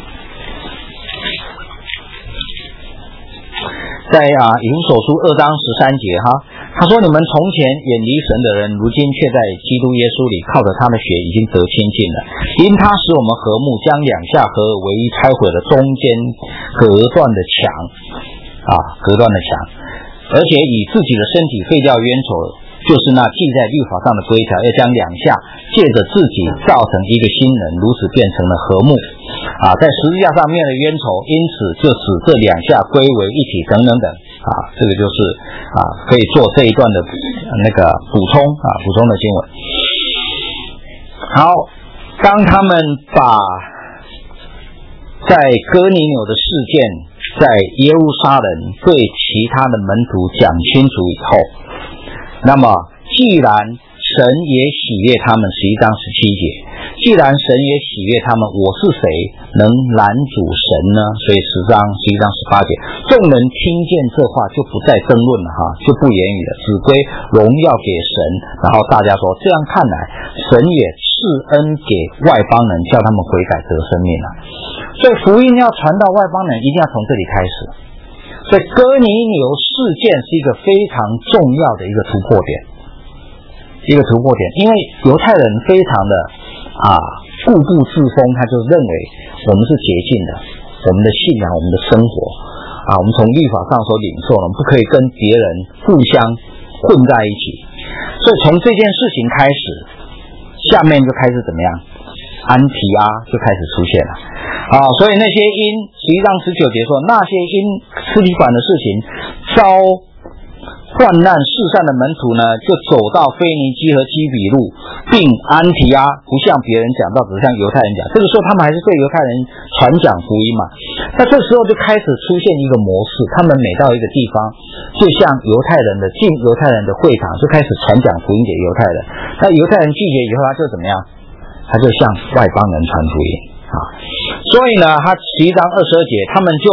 S1: 在啊，以弗所书二章十三节哈，他说：“你们从前远离神的人，如今却在基督耶稣里靠着他的血已经得亲近了。因他使我们和睦，将两下合而为一，拆毁了中间隔断的墙啊，隔断的墙，而且以自己的身体废掉冤仇。”就是那记在律法上的规条，要将两下借着自己造成一个新人，如此变成了和睦啊，在十字架上灭了冤仇，因此就使这两下归为一体，等等等啊，这个就是啊可以做这一段的那个补充啊补充的经文。好，当他们把在哥尼流的事件在耶路撒冷对其他的门徒讲清楚以后，那么既然神也喜悦他们，十一章十七节，既然神也喜悦他们，我是谁能拦阻神呢？所以十章十一章十八节，众人听见这话就不再争论了哈，就不言语了，只归荣耀给神。然后大家说，这样看来，神也赐恩给外邦人，叫他们悔改得生命了。所以福音要传到外邦人，一定要从这里开始。所以哥尼流事件是一个非常重要的一个突破点，一个突破点，因为犹太人非常的啊固步自封，他就认为我们是洁净的，我们的信仰，我们的生活啊，我们从律法上所领受了，我们不可以跟别人互相混在一起。所以从这件事情开始，下面就开始怎么样？安提阿就开始出现了啊，所以那些因十一章十九节说，那些因司提反的事情遭患难世上的门徒呢，就走到腓尼基和基比路，并安提阿，不向别人讲道，只向犹太人讲。这个时候他们还是对犹太人传讲福音嘛。那这时候就开始出现一个模式，他们每到一个地方，就像犹太人的进犹太人的会堂，就开始传讲福音给犹太人。那犹太人拒绝以后，他就怎么样？他就向外邦人传福音啊。所以呢，他十一章二十二节，他们就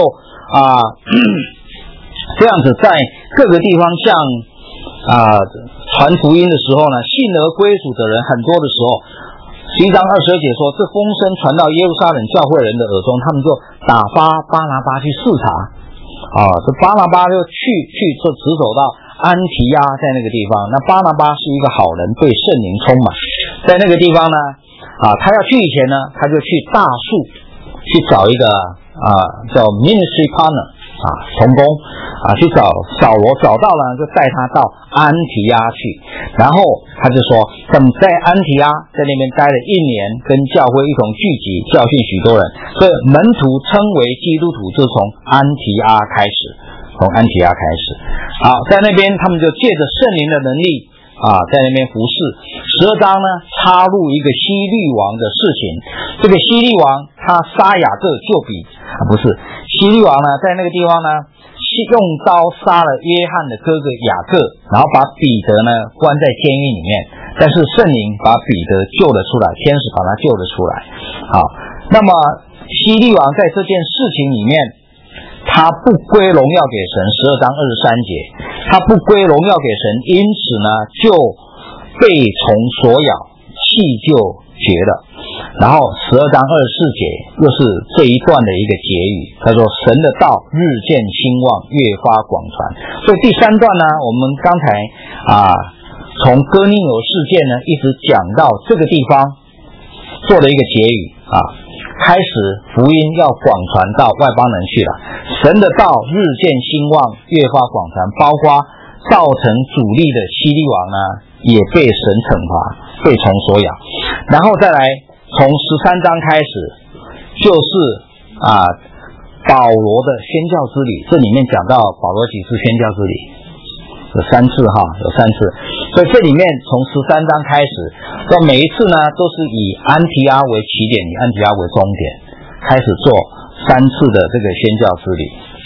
S1: 啊这样子在各个地方像啊传福音的时候呢，信而归属的人很多的时候，十一章二十二节说，这风声传到耶路撒冷教会人的耳中，他们就打发巴拿巴去视察啊，这巴拿巴就去去就直走到安提亚，在那个地方，那巴拿巴是一个好人，被圣灵充满，在那个地方呢啊，他要去以前呢，他就去大树去找一个啊叫 ministry partner 啊同工啊去找扫罗，找到了就带他到安提亚去，然后他就说，等在安提亚在那边待了一年，跟教会一同聚集，教训许多人，所以门徒称为基督徒就从安提亚开始，从安提亚开始。好，在那边他们就借着圣灵的能力啊，在那边服侍。十二章呢，插入一个希律王的事情。这个希律王他杀雅各就比啊不是希律王呢，在那个地方呢，用刀杀了约翰的哥哥雅各，然后把彼得呢关在监狱里面。但是圣灵把彼得救了出来，天使把他救了出来。好，那么希律王在这件事情里面，他不归荣耀给神，十二章二十三节，他不归荣耀给神，因此呢就被虫所咬，气就绝了。然后十二章二十四节又是这一段的一个结语，他说神的道日渐兴旺，越发广传。所以第三段呢，我们刚才啊从哥尼流事件呢一直讲到这个地方，做了一个结语啊，开始福音要广传到外邦人去了，神的道日渐兴旺，越发广传，包括造成主力的希律王呢也被神惩罚，被虫所咬。然后再来从十三章开始，就是啊保罗的宣教之旅，这里面讲到保罗几次宣教之旅，有三次哈，有三次。所以这里面从十三章开始，到每一次呢都是以安提阿为起点，以安提阿为终点，开始做三次的这个宣教之旅。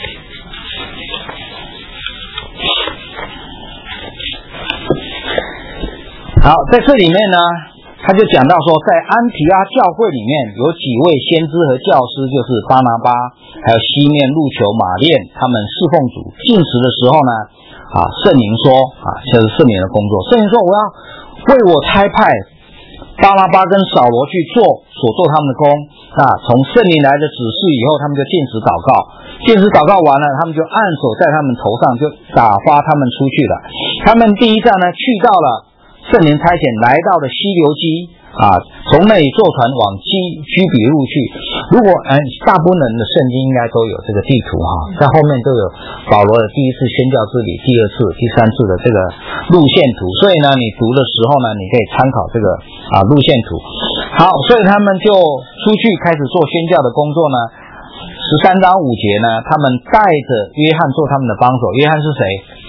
S1: 好，在这里面呢，他就讲到说，在安提阿教会里面有几位先知和教师，就是巴拿巴还有西面、路求、马练，他们侍奉主。进食的时候呢啊，圣灵说啊，就是圣灵的工作，圣灵说我要为我差派巴拿巴跟扫罗去做所做他们的工啊。从圣灵来的指示以后，他们就禁食祷告，禁食祷告完了，他们就按手在他们头上，就打发他们出去了。他们第一站呢，去到了圣灵差遣，来到了西流基啊，从那里坐船往基居比路去。如果嗯，大部分人的圣经应该都有这个地图哈，在后面都有保罗的第一次宣教之旅、第二次、第三次的这个路线图，所以呢，你读的时候呢，你可以参考这个啊路线图。好，所以他们就出去开始做宣教的工作呢。十三章五节呢，他们带着约翰做他们的帮手。约翰是谁？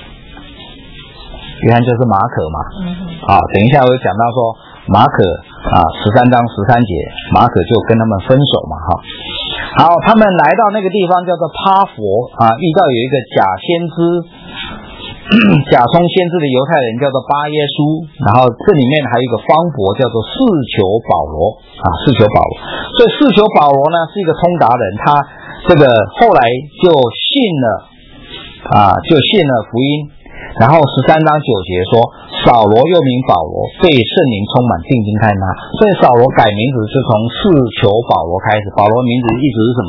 S1: 约翰就是马可嘛。啊，等一下我会讲到说马可啊，十三章十三节，马可就跟他们分手嘛，哈。好，他们来到那个地方叫做帕佛啊，遇到有一个假先知、假充先知的犹太人叫做巴耶稣，然后这里面还有一个方伯叫做四求保罗啊，四求保罗。所以四求保罗呢是一个通达人，他这个后来就信了啊，就信了福音。然后十三章九节说，扫罗又名保罗，被圣灵充满，定睛看他。所以扫罗改名字是从四求保罗开始。保罗名字一直是什么？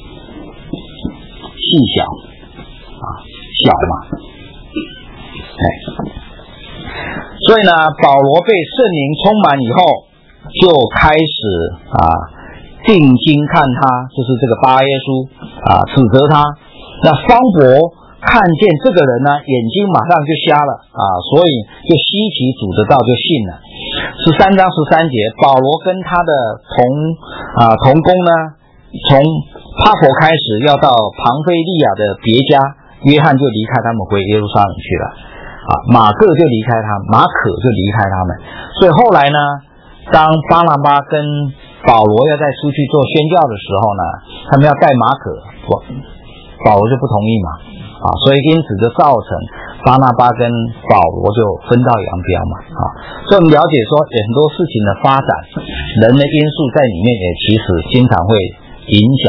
S1: 细小啊，小嘛。哎，所以呢，保罗被圣灵充满以后，就开始啊定睛看他，就是这个巴耶稣啊，指责他。那方伯看见这个人呢，眼睛马上就瞎了啊，所以就稀奇主的道就信了。十三章十三节，保罗跟他的同啊同工呢，从帕佛开始要到庞菲利亚的别家，约翰就离开他们回耶路撒冷去了啊，马各就离开他，马可就离开他们。所以后来呢，当巴拿巴跟保罗要再出去做宣教的时候呢，他们要带马可，保罗就不同意嘛。啊，所以因此就造成巴拿巴跟保罗就分道扬镳嘛。啊，所以我们了解说，很多事情的发展，人的因素在里面也其实经常会影响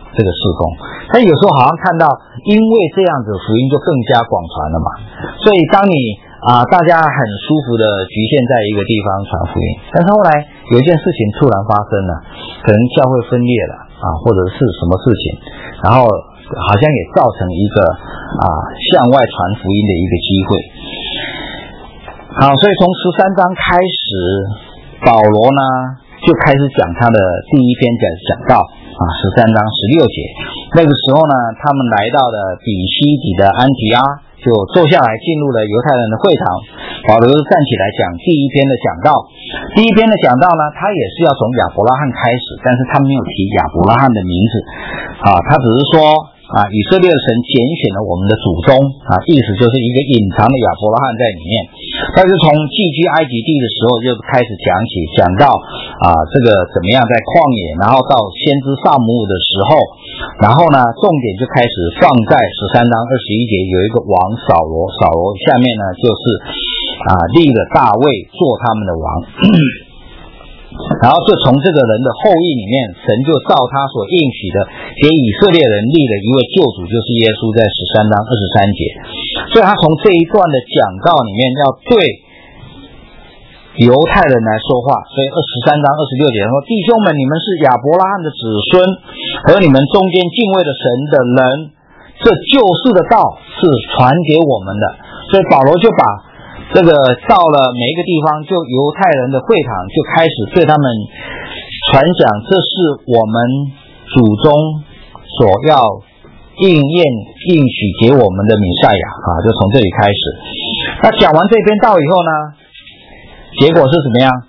S1: 这个事工。但有时候好像看到，因为这样子福音就更加广传了嘛。所以当你啊、呃、大家很舒服的局限在一个地方传福音，但是后来有一件事情突然发生了，可能教会分裂了啊，或者是什么事情，然后好像也造成一个啊向外传福音的一个机会。好，所以从十三章开始，保罗呢就开始讲他的第一篇讲讲道啊，十三章十六节。那个时候呢，他们来到了比西底的安提阿，就坐下来进入了犹太人的会堂。保罗站起来讲第一篇的讲道。第一篇的讲道呢，他也是要从亚伯拉罕开始，但是他没有提亚伯拉罕的名字啊，他只是说啊，以色列的神拣选了我们的祖宗啊，意思就是一个隐藏的亚伯拉罕在里面。但是从寄居埃及地的时候就开始讲起，讲到啊这个怎么样在旷野，然后到先知撒母耳的时候，然后呢重点就开始放在十三章二十一节，有一个王扫罗，扫罗下面呢就是啊立了大卫做他们的王。然后就从这个人的后裔里面，神就照他所应许的给以色列人立了一位救主，就是耶稣，在十三章二十三节。所以他从这一段的讲道里面要对犹太人来说话。所以二十三章二十六节说，弟兄们，你们是亚伯拉罕的子孙，和你们中间敬畏的神的人，这救世的道是传给我们的。所以保罗就把这个到了每一个地方，就犹太人的会堂就开始对他们传讲，这是我们祖宗所要应验应许给我们的弥赛亚啊，就从这里开始。那讲完这篇道以后呢，结果是怎么样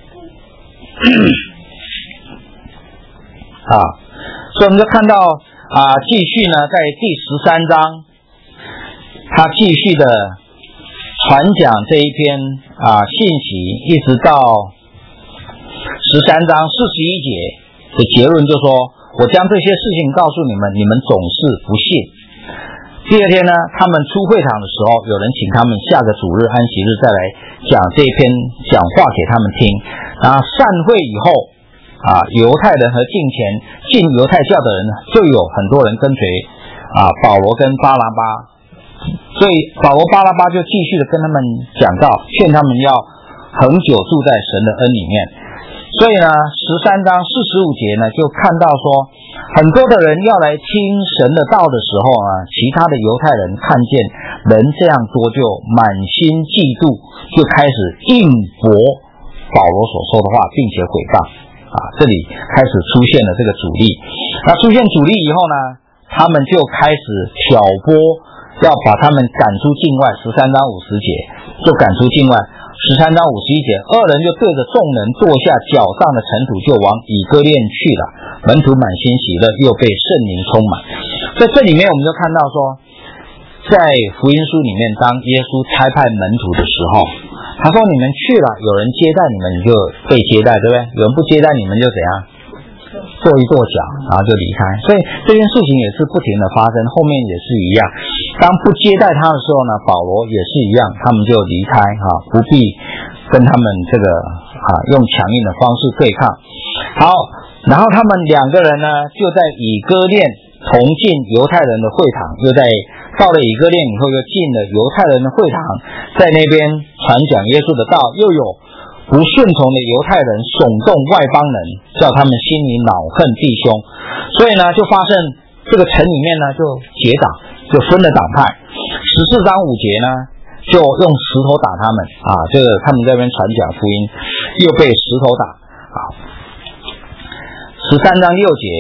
S1: 啊？所以我们就看到啊，继续呢，在第十三章，他继续的传讲这一篇啊信息，一直到十三章四十一节的结论，就说我将这些事情告诉你们，你们总是不信。第二天呢，他们出会堂的时候，有人请他们下个主日安息日再来讲这一篇讲话给他们听。然后散会以后啊，犹太人和敬虔信犹太教的人就有很多人跟随啊保罗跟巴拿巴。所以保罗巴拉巴就继续的跟他们讲道，劝他们要恒久住在神的恩里面。所以呢，十三章四十五节呢，就看到说，很多的人要来听神的道的时候呢，其他的犹太人看见人这样多，就满心嫉妒，就开始硬驳保罗所说的话，并且毁谤啊。这里开始出现了这个阻力。那出现阻力以后呢，他们就开始挑拨，要把他们赶出境外。十三章五十节就赶出境外。十三章五十一节，二人就对着众人跺下脚上的尘土，就往以哥念去了。门徒满心喜乐，又被圣灵充满。在这里面我们就看到说，在福音书里面，当耶稣差派门徒的时候，他说你们去了，有人接待你们，你就被接待，对不对？有人不接待你们就怎样，跺一跺脚，然后就离开。所以这件事情也是不停的发生，后面也是一样。当不接待他的时候呢，保罗也是一样，他们就离开哈，不必跟他们这个啊用强硬的方式对抗。好，然后他们两个人呢，就在以哥念同进犹太人的会堂，又在到了以哥念以后，又进了犹太人的会堂，在那边传讲耶稣的道，又有不顺从的犹太人耸动外邦人，叫他们心里恼恨弟兄，所以呢，就发生这个城里面呢就结党，就分了党派。十四章五节呢，就用石头打他们啊，这个他们在那边传讲福音，又被石头打啊。十三章六节，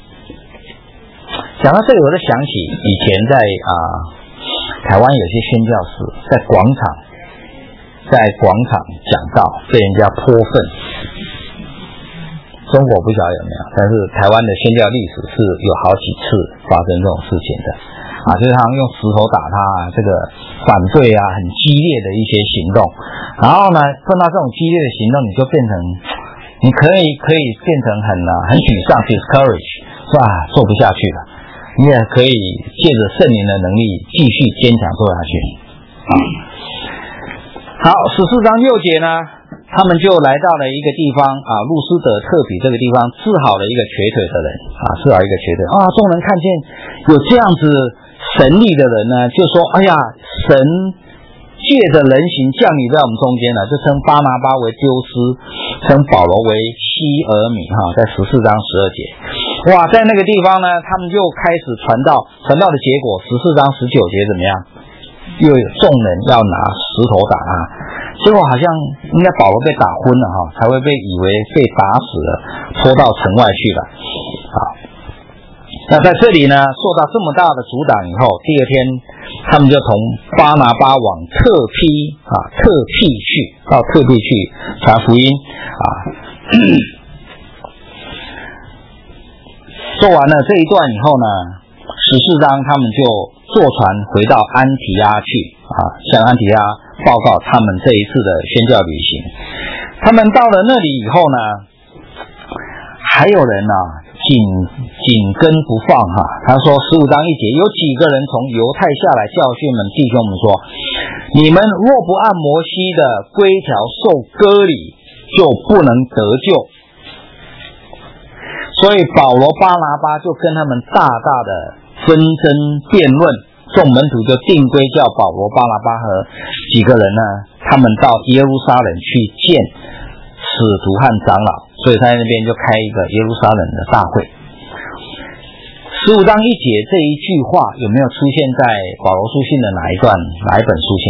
S1: 讲到这里，我就想起以前在啊台湾有些宣教士在广场。在广场讲道，被人家泼粪。中国不晓得有没有，但是台湾的宣教历史是有好几次发生这种事情的啊，就是他们用石头打他，这个反对啊，很激烈的一些行动。然后呢，碰到这种激烈的行动，你就变成，你可以可以变成很啊很沮丧 ，discourage， 是吧？做不下去了。你也可以借着圣灵的能力继续坚强做下去啊。好，十四章六节呢，他他们就来到了一个地方啊，路斯德特比这个地方治好了一个瘸腿的人啊，治好一个瘸腿啊，众人看见有这样子神力的人呢，就说：哎呀，神借着人形降临在我们中间了，就称巴拿巴为丢斯，称保罗为西尔米哈，在十四章十二节。哇，在那个地方呢，他们就开始传道，传道的结果，十四章十九节怎么样？又有众人要拿石头打他，结果好像应该保罗被打昏了哈，才会被以为被打死了，拖到城外去了。好，那在这里呢，受到这么大的阻挡以后，第二天他们就从巴拿巴往特庇啊特庇去，到特庇去传福音啊。做完了这一段以后呢，十四章他们就坐船回到安提阿去啊，向安提阿报告他们这一次的宣教旅行。他们到了那里以后呢，还有人啊紧紧跟不放哈。他说十五章一节，有几个人从犹太下来教训们弟兄们说：你们若不按摩西的规条受割礼，就不能得救。所以保罗巴拿巴就跟他们大大的纷争辩论，众门徒就定规叫保罗巴拿巴和几个人呢，他们到耶路撒冷去见使徒和长老，所以他在那边就开一个耶路撒冷的大会。十五章一节这一句话有没有出现在保罗书信的哪一段哪一本书信？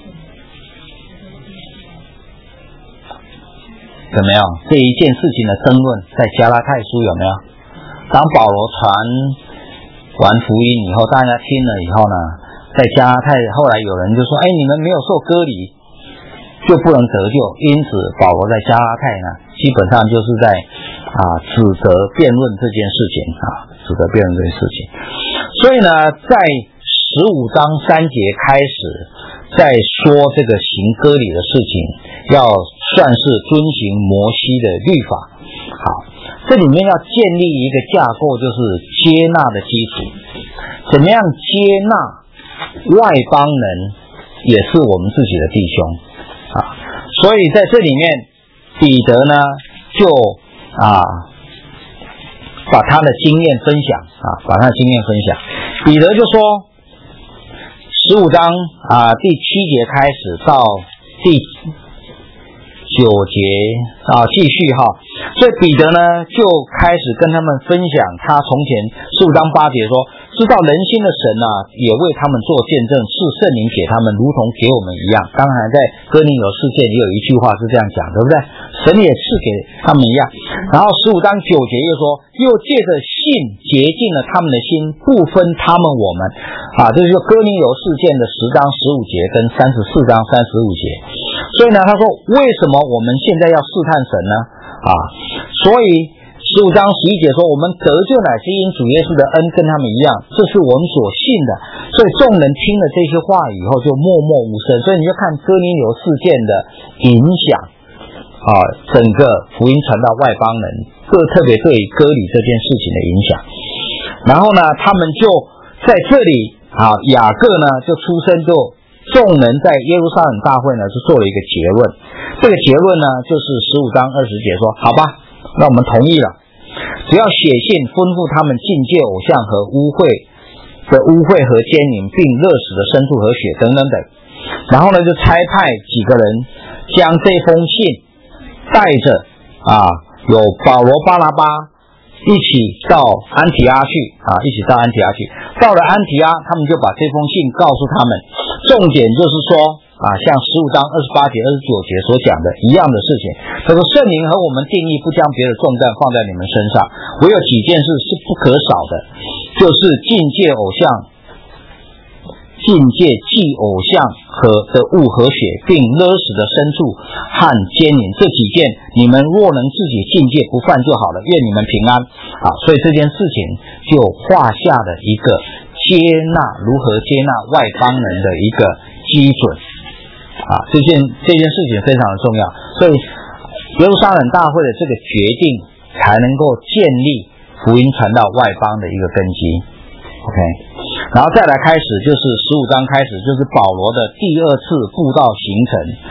S1: 有没有？这一件事情的争论在加拉太书有没有？当保罗传完福音以后，大家听了以后呢，在加拉太后来有人就说：哎，你们没有受割礼就不能得救。因此保罗在加拉太呢，基本上就是在啊指责辩论这件事情啊，指责辩论这件事情。所以呢，在十五章三节开始在说这个行割礼的事情，要算是遵行摩西的律法。好，这里面要建立一个架构，就是接纳的基础。怎么样接纳外邦人也是我们自己的弟兄啊？所以在这里面，彼得呢就啊把他的经验分享啊，把他的经验分享。彼得就说，十五章啊第七节开始到第九节啊，继续哈。所以彼得呢就开始跟他们分享他从前十五章八节说，知道人心的神啊也为他们做见证，是圣灵给他们如同给我们一样。当然在哥林流事件也有一句话是这样讲，对不对？神也是给他们一样。然后十五章九节又说，又借着信洁净了他们的心，不分他们我们啊，这就是哥林流事件的十章十五节跟三十四章三十五节。所以呢，他说为什么我们现在要试探神呢？啊，所以十五章十一节说，我们得救乃是因主耶稣的恩，跟他们一样，这是我们所信的。所以众人听了这些话以后就默默无声。所以你就看哥林流事件的影响啊，整个福音传到外邦人，这特别对割礼这件事情的影响。然后呢，他们就在这里啊，雅各呢就出生，就众人在耶路撒冷大会呢是做了一个结论。这个结论呢就是十五章二十节说，好吧，那我们同意了，只要写信吩咐他们禁戒偶像和污秽的污秽和奸淫，并勒死的牲畜和血等等等。然后呢就差派几个人将这封信带着啊，有保罗巴拿巴一起到安提阿去啊，一起到安提阿去。到了安提阿，他们就把这封信告诉他们，重点就是说啊，像十五章二十八节二十九节所讲的一样的事情。他说圣灵和我们定义不将别的重担放在你们身上，唯有几件事是不可少的，就是禁戒偶像，禁戒祭偶像和的物和血，并勒死的牲畜和奸淫，这几件你们若能自己禁戒不犯就好了，愿你们平安啊！所以这件事情就画下了一个接纳如何接纳外邦人的一个基准啊！这件这件事情非常的重要，所以耶路撒冷大会的这个决定才能够建立福音传到外邦的一个根基。OK， 然后再来开始就是十五章开始就是保罗的第二次布道行程。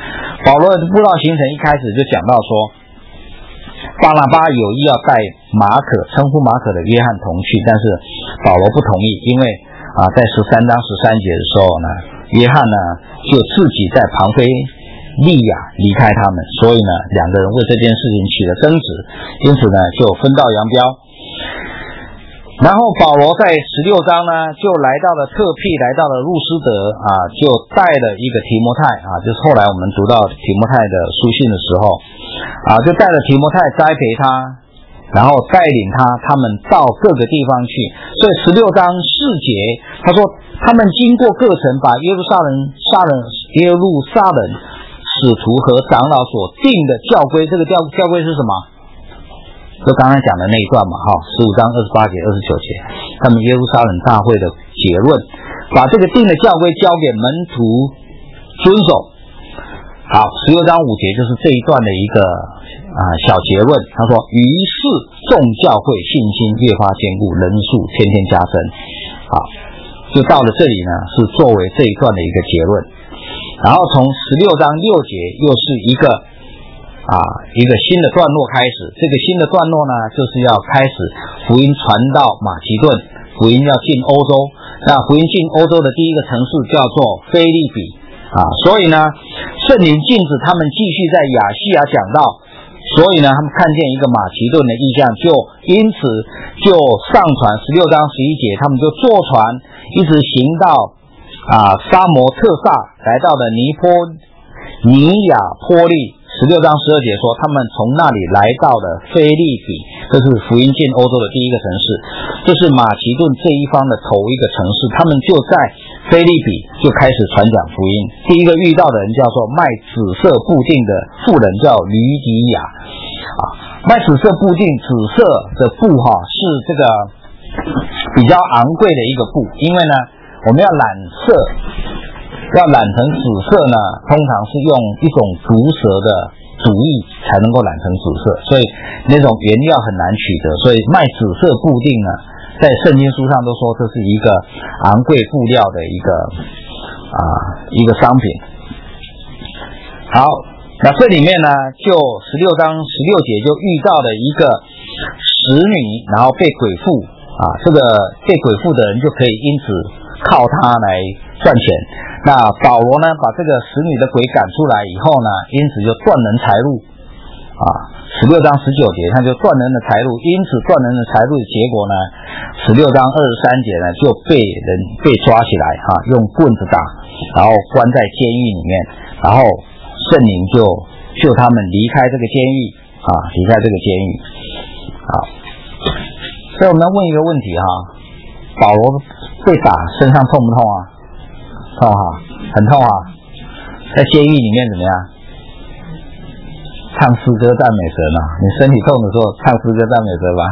S1: 保罗的布道行程一开始就讲到说，巴拿巴有意要带马可，称呼马可的约翰同去，但是保罗不同意，因为啊，在十三章十三节的时候呢，约翰呢就自己在庞菲利亚离开他们，所以呢，两个人为这件事情起了争执，因此呢，就分道扬镳。然后保罗在十六章呢，就来到了特庇，来到了路斯德啊，就带了一个提摩太啊，就是后来我们读到提摩太的书信的时候啊，就带了提摩太栽培他，然后带领他他们到各个地方去。所以十六章四节他说，他们经过各城，把耶路撒冷撒冷耶路撒冷使徒和长老所定的教规，这个教教规是什么？就刚才讲的那一段嘛，哈，十五章二十八节、二十九节，他们耶路撒冷大会的结论，把这个定的教规交给门徒遵守。好，十六章五节就是这一段的一个啊小结论。他说，于是众教会信心越发坚固，人数天天加增。好，就到了这里呢，是作为这一段的一个结论。然后从十六章六节又是一个啊，一个新的段落开始。这个新的段落呢，就是要开始福音传到马其顿，福音要进欧洲。那福音进欧洲的第一个城市叫做腓立比啊，所以呢，圣灵禁止他们继续在亚细亚讲道，所以呢，他们看见一个马其顿的意象，就因此就上船。十六章十一节，他们就坐船一直行到啊沙摩特萨，来到了尼坡尼亚坡利。十六章十二节说，他们从那里来到了腓立比，这是福音进欧洲的第一个城市，这是马其顿这一方的头一个城市。他们就在腓立比就开始传讲福音。第一个遇到的人叫做卖紫色布丁的妇人，叫吕底亚啊。卖紫色布丁，紫色的布哈是这个比较昂贵的一个布，因为呢，我们要染色。要染成紫色呢，通常是用一种毒蛇的主意才能够染成紫色，所以那种原料很难取得，所以卖紫色布丁呢，在圣经书上都说这是一个昂贵布料的一个啊一个商品。好，那这里面呢，就十六章十六节就遇到了一个使女，然后被鬼附啊，这个被鬼附的人就可以因此靠他来赚钱。那保罗呢，把这个使女的鬼赶出来以后呢，因此就断人财路啊。十六章十九节，他就断人的财路，因此断人的财路的结果呢，十六章二十三节呢就被人被抓起来哈、啊，用棍子打，然后关在监狱里面，然后圣灵就救他们离开这个监狱啊，离开这个监狱。好，所以我们要问一个问题哈、啊，保罗被打身上痛不痛啊？痛哈，很痛啊！在监狱里面怎么样？唱诗歌赞美神啊！你身体痛的时候唱诗歌赞美神吧。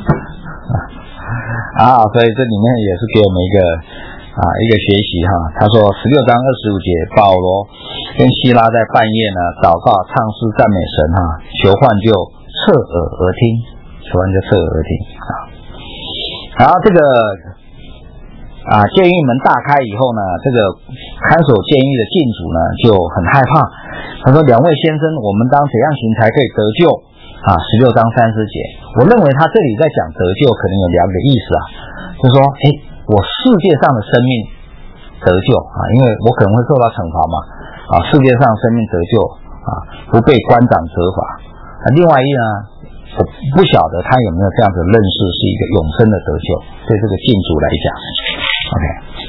S1: 啊，所以这里面也是给我们一个啊一个学习哈。他说十六章二十五节，保罗跟希拉在半夜呢祷告唱诗赞美神哈，囚犯就侧耳而听，囚犯就侧耳而听啊。然后这个。啊，监狱门大开以后呢，这个看守监狱的禁主呢就很害怕。他说：“两位先生，我们当怎样行才可以得救？”啊，十六章三十节，我认为他这里在讲得救，可能有两个意思啊，就是说，哎，我世界上的生命得救啊，因为我可能会受到惩罚嘛，啊，世界上生命得救啊，不被官长责罚。啊，另外一呢，我不晓得他有没有这样子认识是一个永生的得救，对这个禁主来讲。OK，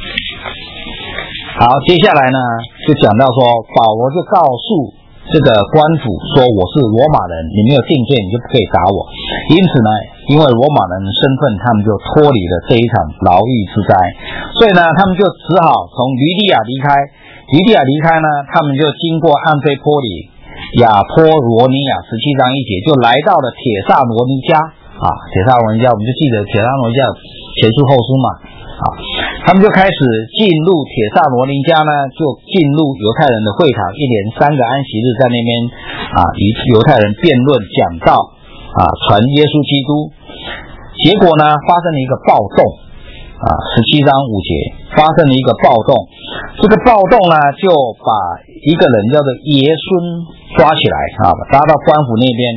S1: 好，接下来呢就讲到说，保罗就告诉这个官府说，我是罗马人，你没有定罪，你就不可以打我。因此呢，因为罗马人的身份，他们就脱离了这一场牢狱之灾。所以呢，他们就只好从吕底亚离开。吕底亚离开呢，他们就经过安菲波里、亚波罗尼亚，十七章一节，就来到了铁萨罗尼迦啊。铁萨罗尼迦，我们就记得铁萨罗尼迦前书后书嘛。啊，他们就开始进入铁萨罗尼迦呢，就进入犹太人的会堂，一连三个安息日在那边啊，与犹太人辩论讲道啊，传耶稣基督。结果呢，发生了一个暴动啊， 啊，十七章五节发生了一个暴动，这个暴动呢，就把一个人叫做耶孙抓起来啊，拉到官府那边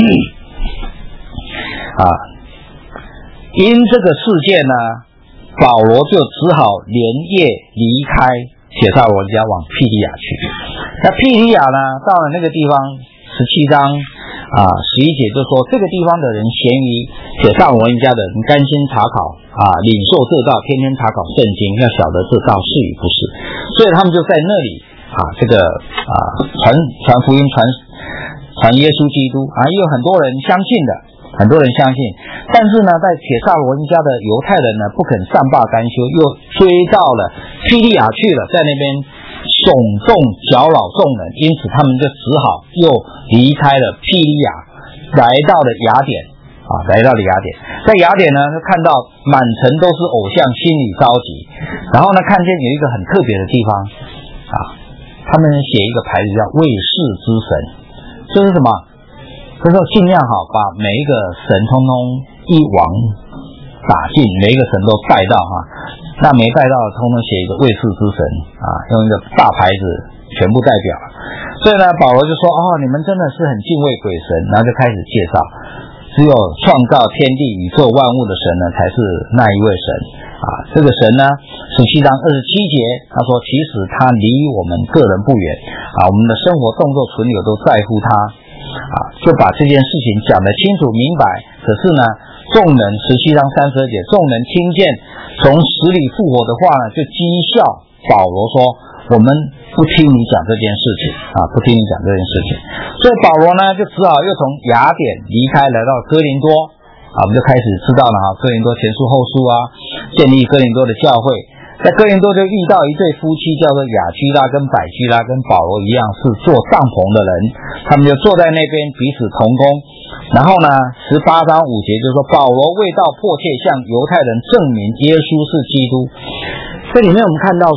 S1: 啊。因这个事件呢，保罗就只好连夜离开帖撒罗尼迦往庇利亚去。那庇利亚呢，到了那个地方，十七章啊十一节就说，这个地方的人咸于帖撒罗尼迦的人甘心查考啊，领受这道，天天查考圣经，要晓得这道是与不是。所以他们就在那里啊，这个啊传传福音，传传耶稣基督啊，也有很多人相信的，很多人相信。但是呢，在帖撒罗尼迦的犹太人呢，不肯善罢甘休，又追到了庇利亚去了，在那边耸动搅扰众人，因此他们就只好又离开了庇利亚，来到了雅典。啊，来到了雅典，在雅典呢，就看到满城都是偶像，心里着急。然后呢，看见有一个很特别的地方，啊，他们写一个牌子叫“为世之神”，这是什么？就是尽量好把每一个神通通一网打尽，每一个神都拜到哈。那没拜到的，通通写一个“为世之神”啊，用一个大牌子全部代表。所以呢，保罗就说：“哦，你们真的是很敬畏鬼神。”然后就开始介绍。只有创造天地宇宙万物的神呢，才是那一位神啊。这个神呢，十七章二十七节，他说，其实他离我们个人不远啊，我们的生活动作存留都在乎他啊，就把这件事情讲得清楚明白。可是呢，众人十七章三十二节，众人听见从死里复活的话呢，就讥笑保罗说，我们不听你讲这件事情啊，不听你讲这件事情。所以保罗呢，就只好又从雅典离开，来到哥林多啊，我们就开始知道了哈，哥林多前书后书啊，建立哥林多的教会。在哥林多就遇到一对夫妻，叫做雅居拉跟百居拉，跟保罗一样是做帐篷的人，他们就坐在那边彼此同工。然后呢，十八章五节就说，保罗为道迫切向犹太人证明耶稣是基督。这里面我们看到说，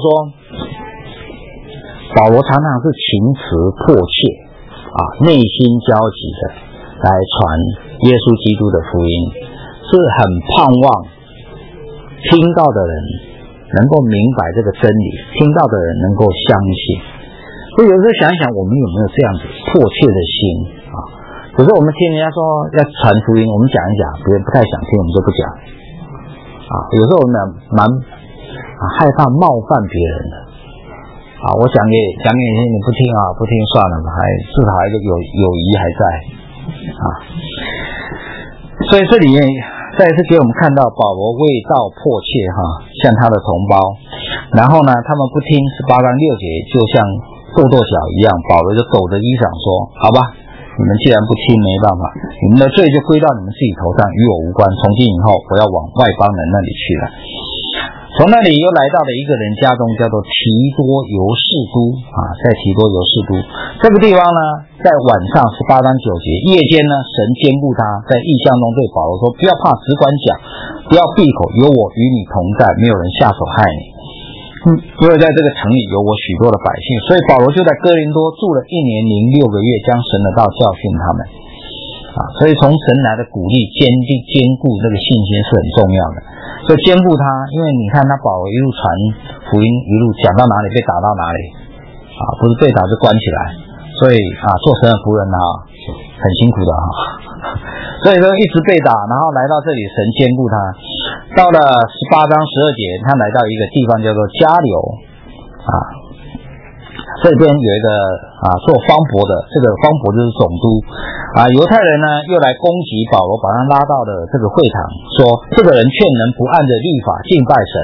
S1: 保罗常常是情辞迫切啊，内心焦急的来传耶稣基督的福音，是很盼望听到的人能够明白这个真理，听到的人能够相信。所以有时候想一想，我们有没有这样子迫切的心啊？有时候我们听人家说要传福音，我们讲一讲，别人不太想听，我们就不讲啊。有时候我们蛮啊害怕冒犯别人的。啊，我讲给讲给你听，你不听啊，不听算了吧，还至少一个友友谊还在啊。所以这里面再次给我们看到保罗为道迫切哈，向他的同胞，然后呢，他们不听，十八章六节就像跺跺脚一样，保罗就抖着衣裳说：“好吧，你们既然不听，没办法，你们的罪就归到你们自己头上，与我无关。从今以后，我要往外邦人那里去了。”从那里又来到了一个人家中，叫做提多犹士都啊，在提多犹士都这个地方呢，在晚上十八章九节，夜间呢，神兼顾他，在异象中对保罗说：“不要怕，只管讲，不要闭口，有我与你同在，没有人下手害你。”嗯，因为在这个城里有我许多的百姓，所以保罗就在哥林多住了一年零六个月，将神的道教训他们啊。所以从神来的鼓励、坚定、坚固这个信心是很重要的。就兼顾他，因为你看他保罗一路传福音，一路讲到哪里被打到哪里啊，不是被打就关起来，所以啊，做神的仆人啊，很辛苦的啊。所以说一直被打，然后来到这里，神兼顾他。到了十八章十二节，他来到一个地方叫做加流啊，这边有一个啊做方伯的，这个方伯就是总督啊。犹太人呢又来攻击保罗，把他拉到了这个会堂，说这个人劝人不按着律法敬拜神。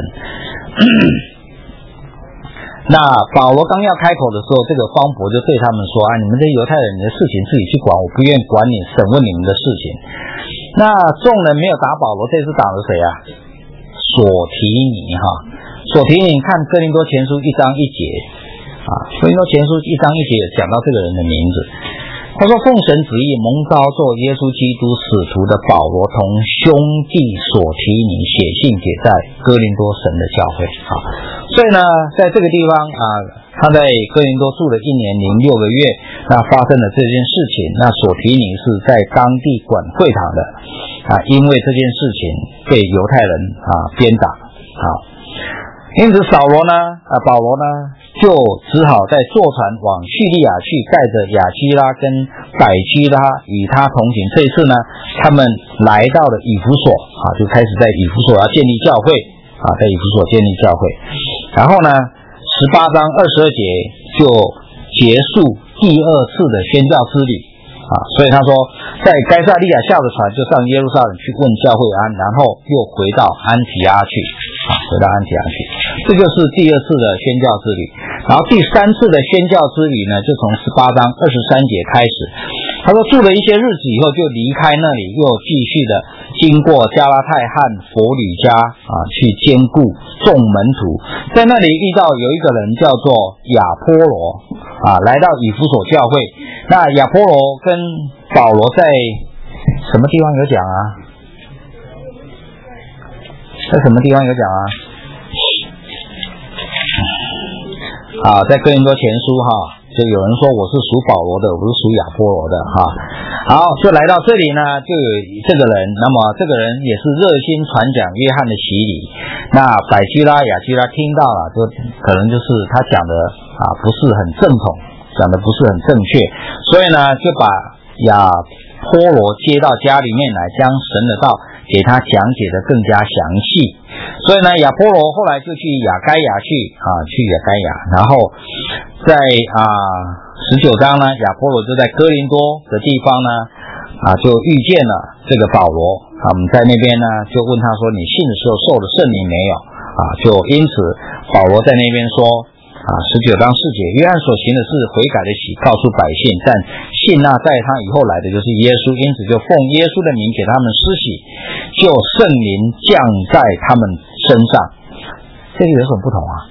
S1: 那保罗刚要开口的时候，这个方伯就对他们说：“啊，你们这犹太人，你的事情自己去管，我不愿管你审问你们的事情。”那众人没有打保罗，这次打了谁啊？索提尼哈，索提尼看哥林多前书一章一节啊，哥林多前书一章一节也讲到这个人的名字。他说：“奉神旨意蒙召做耶稣基督使徒的保罗，同兄弟索提尼写信给在哥林多神的教会。”啊，所以呢，在这个地方啊，他在哥林多住了一年零六个月，那发生了这件事情。那索提尼是在当地管会堂的啊，因为这件事情被犹太人啊鞭打好，因此扫罗呢，啊，保罗呢，就只好在坐船往叙利亚去，带着亚基拉跟百基拉与他同行。这一次呢，他们来到了以弗所啊，就开始在以弗所要建立教会啊，在以弗所建立教会。然后呢，十八章二十二节就结束第二次的宣教之旅啊，所以他说，在该撒利亚下的船就上耶路撒冷去问教会安，然后又回到安提阿去啊，回到安提阿去，这就是第二次的宣教之旅。然后第三次的宣教之旅呢，就从十八章二十三节开始。他说住了一些日子以后就离开那里，又继续的经过加拉太和佛吕家啊，去兼顾众门徒。在那里遇到有一个人叫做亚波罗啊，来到以弗所教会。那亚波罗跟保罗在什么地方有讲啊？在什么地方有讲啊？啊，在哥林多前书哈，就有人说我是属保罗的，我不是属亚波罗的哈。好，就来到这里呢，就有这个人，那么这个人也是热心传讲约翰的洗礼。那百基拉、亚基拉听到了，就可能就是他讲的啊不是很正统，讲的不是很正确，所以呢就把亚波罗接到家里面来，将神的道给他讲解的更加详细。所以呢，亚波罗后来就去亚该亚去啊，去亚该亚，然后在啊十九章呢，亚波罗就在哥林多的地方呢啊，就遇见了这个保罗。啊，我们在那边呢就问他说：“你信的时候受了圣灵没有？”啊，就因此保罗在那边说。啊，十九章四节，约翰所行的是悔改的喜，告诉百姓，但信那在他以后来的就是耶稣，因此就奉耶稣的名给他们施洗，就圣灵降在他们身上。这个有什么不同啊？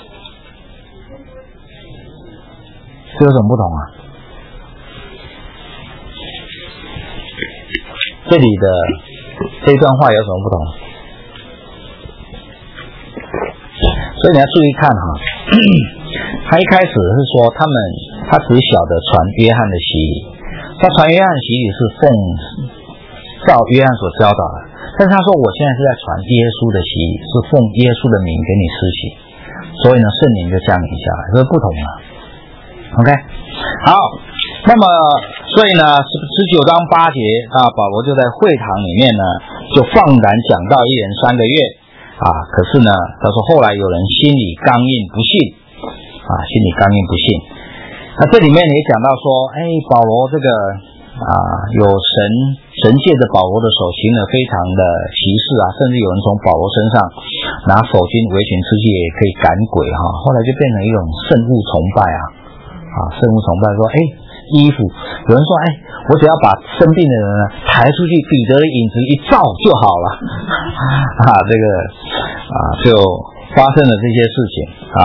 S1: 这有什么不同啊？这里的这段话有什么不同？所以你要注意看哈，他一开始是说他们他只晓得传约翰的洗礼，他传约翰洗礼是奉照约翰所教导的，但是他说我现在是在传耶稣的洗礼，是奉耶稣的名给你施洗，所以呢圣灵就降临下来，这是不同的。OK， 好，那么所以呢十九章八节啊，保罗就在会堂里面呢就放胆讲道一连三个月。啊，可是呢，他说后来有人心里刚硬不信，啊，心里刚硬不信。那这里面也讲到说，哎，保罗这个啊，有神神借着保罗的手行了非常的奇事啊，甚至有人从保罗身上拿手巾围裙出去也可以赶鬼哈、啊。后来就变成一种圣物崇拜啊，啊，圣物崇拜说，哎，衣服，有人说，哎，我只要把生病的人呢抬出去，彼得的影子一照就好了，啊，这个啊就发生了这些事情啊。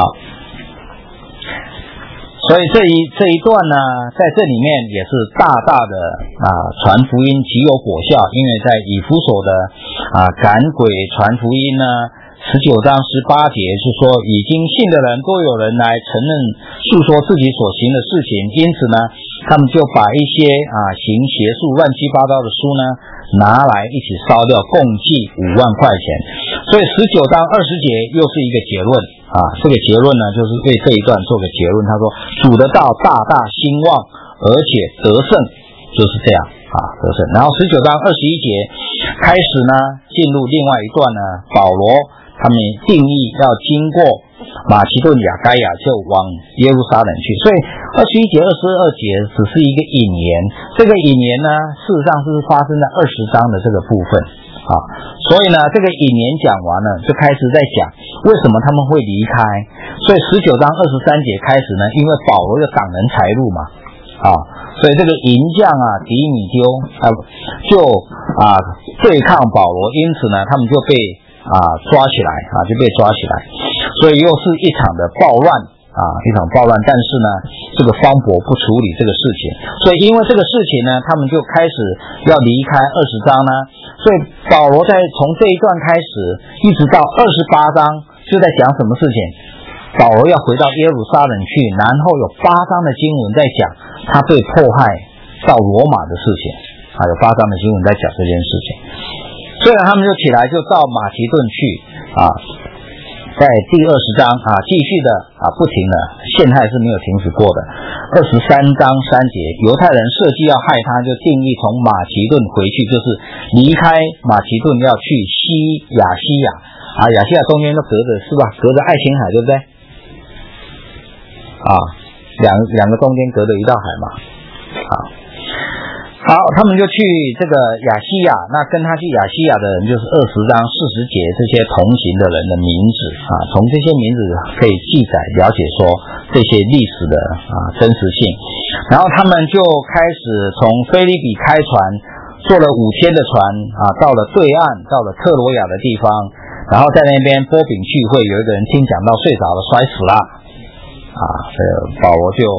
S1: 所以这一这一段呢，在这里面也是大大的啊传福音极有果效，因为在以弗所的啊赶鬼传福音呢。十九章十八节是说，已经信的人都有人来承认诉说自己所行的事情，因此呢，他们就把一些啊行邪术乱七八糟的书呢拿来一起烧掉，共计五万块钱。所以十九章二十节又是一个结论啊，这个结论呢就是为这一段做个结论。他说，主的道大大兴旺，而且得胜，就是这样啊，得胜。然后十九章二十一节开始呢，进入另外一段呢，保罗。他们定义要经过马其顿亚该亚就往耶路撒冷去，所以二十一节、二十二节只是一个引言。这个引言呢，事实上是发生在二十章的这个部分啊。所以呢，这个引言讲完了，就开始在讲为什么他们会离开。所以十九章二十三节开始呢，因为保罗有挡人财路嘛，啊，所以这个银匠啊迪米丢啊就啊对抗保罗，因此呢，他们就被。啊，抓起来啊，就被抓起来，所以又是一场的暴乱啊，一场暴乱。但是呢，这个方伯不处理这个事情，所以因为这个事情呢，他们就开始要离开二十章呢。所以保罗在从这一段开始，一直到二十八章，就在讲什么事情？保罗要回到耶路撒冷去，然后有八章的经文在讲他被迫害到罗马的事情，还有八章的经文在讲这件事情。所以他们就起来就到马其顿去啊， 在第二十章啊，继续的啊，不停的陷害是没有停止过的。二十三章三节，犹太人设计要害他，就定义从马其顿回去，就是离开马其顿要去西亚西亚啊，亚细亚中间都隔着是吧？隔着爱琴海，对不对？啊，两两个中间隔着一道海嘛，啊。好，他们就去这个亚细亚，那跟他去亚细亚的人就是二十章四十节这些同行的人的名字啊，从这些名字可以记载了解说这些历史的啊真实性。然后他们就开始从腓立比开船，坐了五天的船啊，到了对岸，到了特罗亚的地方，然后在那边波饼聚会，有一个人听讲到睡着了，摔死了。啊，这个保罗就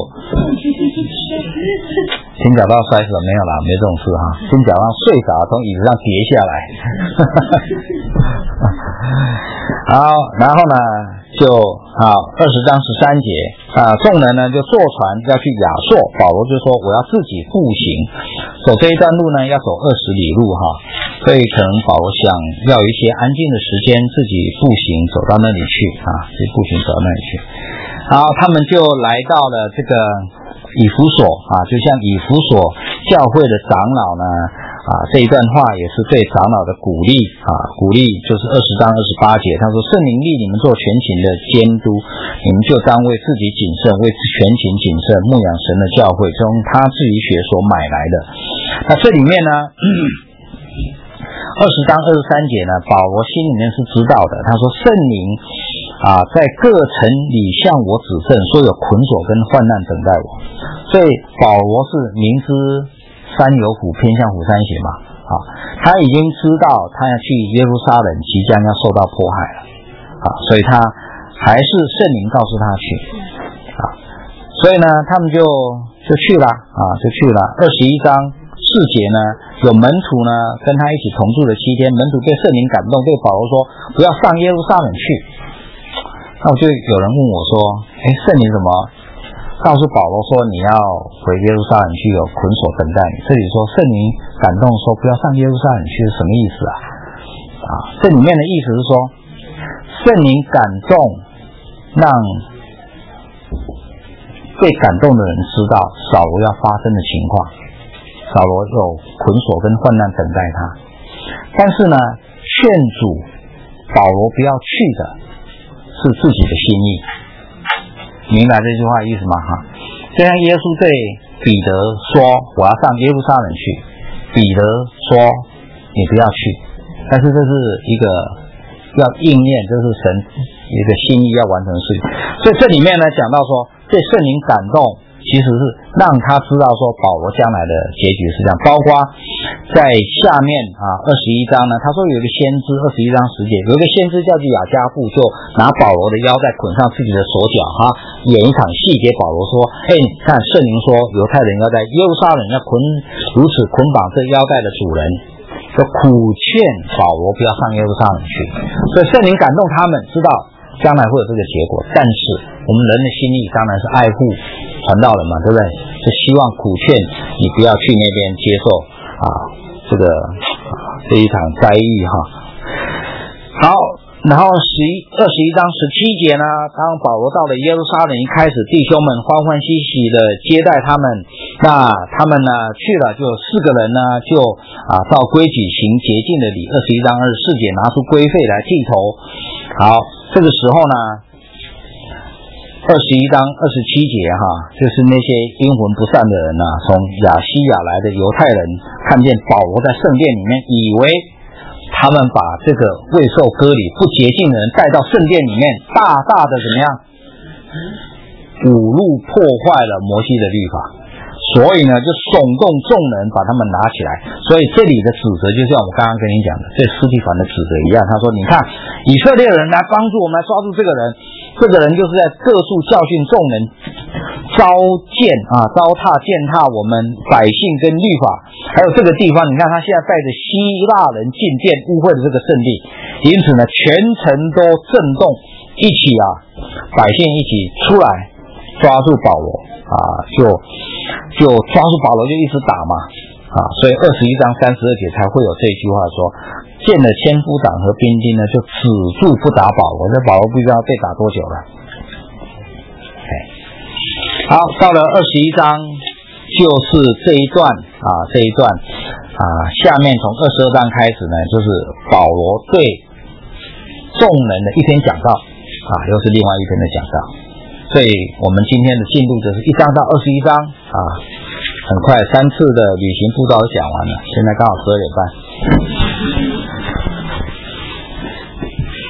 S1: 听讲到摔死了，没有啦，没这种事哈。听讲到睡着，从椅子上跌下来。好，然后呢，就啊，二十章十三节啊，众人呢就坐船要去亚朔，保罗就说我要自己步行，走这一段路呢要走二十里路哈，所以可能保罗想要一些安静的时间，自己步行走到那里去啊，自己步行走到那里去。然后他们就来到了这个以弗所啊，就像以弗所教会的长老呢啊，这一段话也是对长老的鼓励啊，鼓励就是二十章二十八节，他说圣灵立你们做全勤的监督，你们就当为自己谨慎，为全勤谨慎牧养神的教会，从他自己血所买来的。那这里面呢二十章二十三节呢，保罗心里面是知道的，他说圣灵啊，在各城里向我指证，说有捆锁跟患难等待我。所以保罗是明知山有虎，偏向虎山行嘛，啊，他已经知道他要去耶路撒冷，即将要受到迫害了，啊，所以他还是圣灵告诉他去，啊，所以呢，他们就就去了，啊，就去了。二十一章四节呢，有门徒呢跟他一起同住了七天，门徒被圣灵感动，对保罗说不要上耶路撒冷去。那我就有人问我说，哎，圣灵怎么告诉保罗说你要回耶路撒冷去，有捆锁等待你？这里说圣灵感动说不要上耶路撒冷去是什么意思啊？啊，这里面的意思是说，圣灵感动让被感动的人知道扫罗要发生的情况，扫罗有捆锁跟患难等待他，但是呢，劝阻保罗不要去的是自己的心意，明白这句话意思吗？哈，就像耶稣对彼得说我要上耶路撒冷去，彼得说你不要去，但是这是一个要应验，这是神一个心意要完成的事情。所以这里面呢讲到说对圣灵感动，其实是让他知道说保罗将来的结局是这样，包括在下面啊二十一章呢，他说有一个先知，二十一章十节，有一个先知叫做雅加布，就拿保罗的腰带捆上自己的手脚哈，演一场戏给保罗说，哎，你看圣灵说犹太人要在耶路撒冷要捆如此捆绑这腰带的主人，就苦劝保罗不要上耶路撒冷去。所以圣灵感动他们知道将来会有这个结果，但是我们人的心意当然是爱护传道人嘛，对不对？是希望苦劝你不要去那边接受啊这个啊这一场灾异哈。好，然后十一二十一章十七节呢，当保罗到了耶路撒冷，一开始弟兄们欢欢喜喜的接待他们，那他们呢去了，就四个人呢就啊到规矩行洁净的礼。二十一章二十四节拿出规费来剃头。好，这个时候呢二十一章二十七节哈，就是那些阴魂不散的人呐、啊，从亚细亚来的犹太人看见保罗在圣殿里面，以为他们把这个未受割礼不洁净的人带到圣殿里面，大大的怎么样侮辱破坏了摩西的律法，所以呢就耸动众人把他们拿起来。所以这里的指责就像我刚刚跟你讲的对司提反的指责一样，他说你看以色列人来帮助我们来抓住这个人，这个人就是在各处教训众人，糟践啊糟蹋践踏我们百姓跟律法。还有这个地方你看他现在带着希腊人进殿污秽的这个圣地，因此呢全城都震动，一起啊百姓一起出来抓住保罗啊，就就抓住保罗就一直打嘛啊，所以二十一章三十二节才会有这一句话说， 见了千夫长和兵丁呢，就止住不打保罗。这保罗不知道被打多久了。好，到了二十一章，就是这一段啊，这一段啊，下面从二十二章开始呢，就是保罗对众人的一篇讲道啊，又是另外一篇的讲道。所以我们今天的进度就是一章到二十一章啊，很快三次的旅行步道都讲完了，现在刚好十二点半。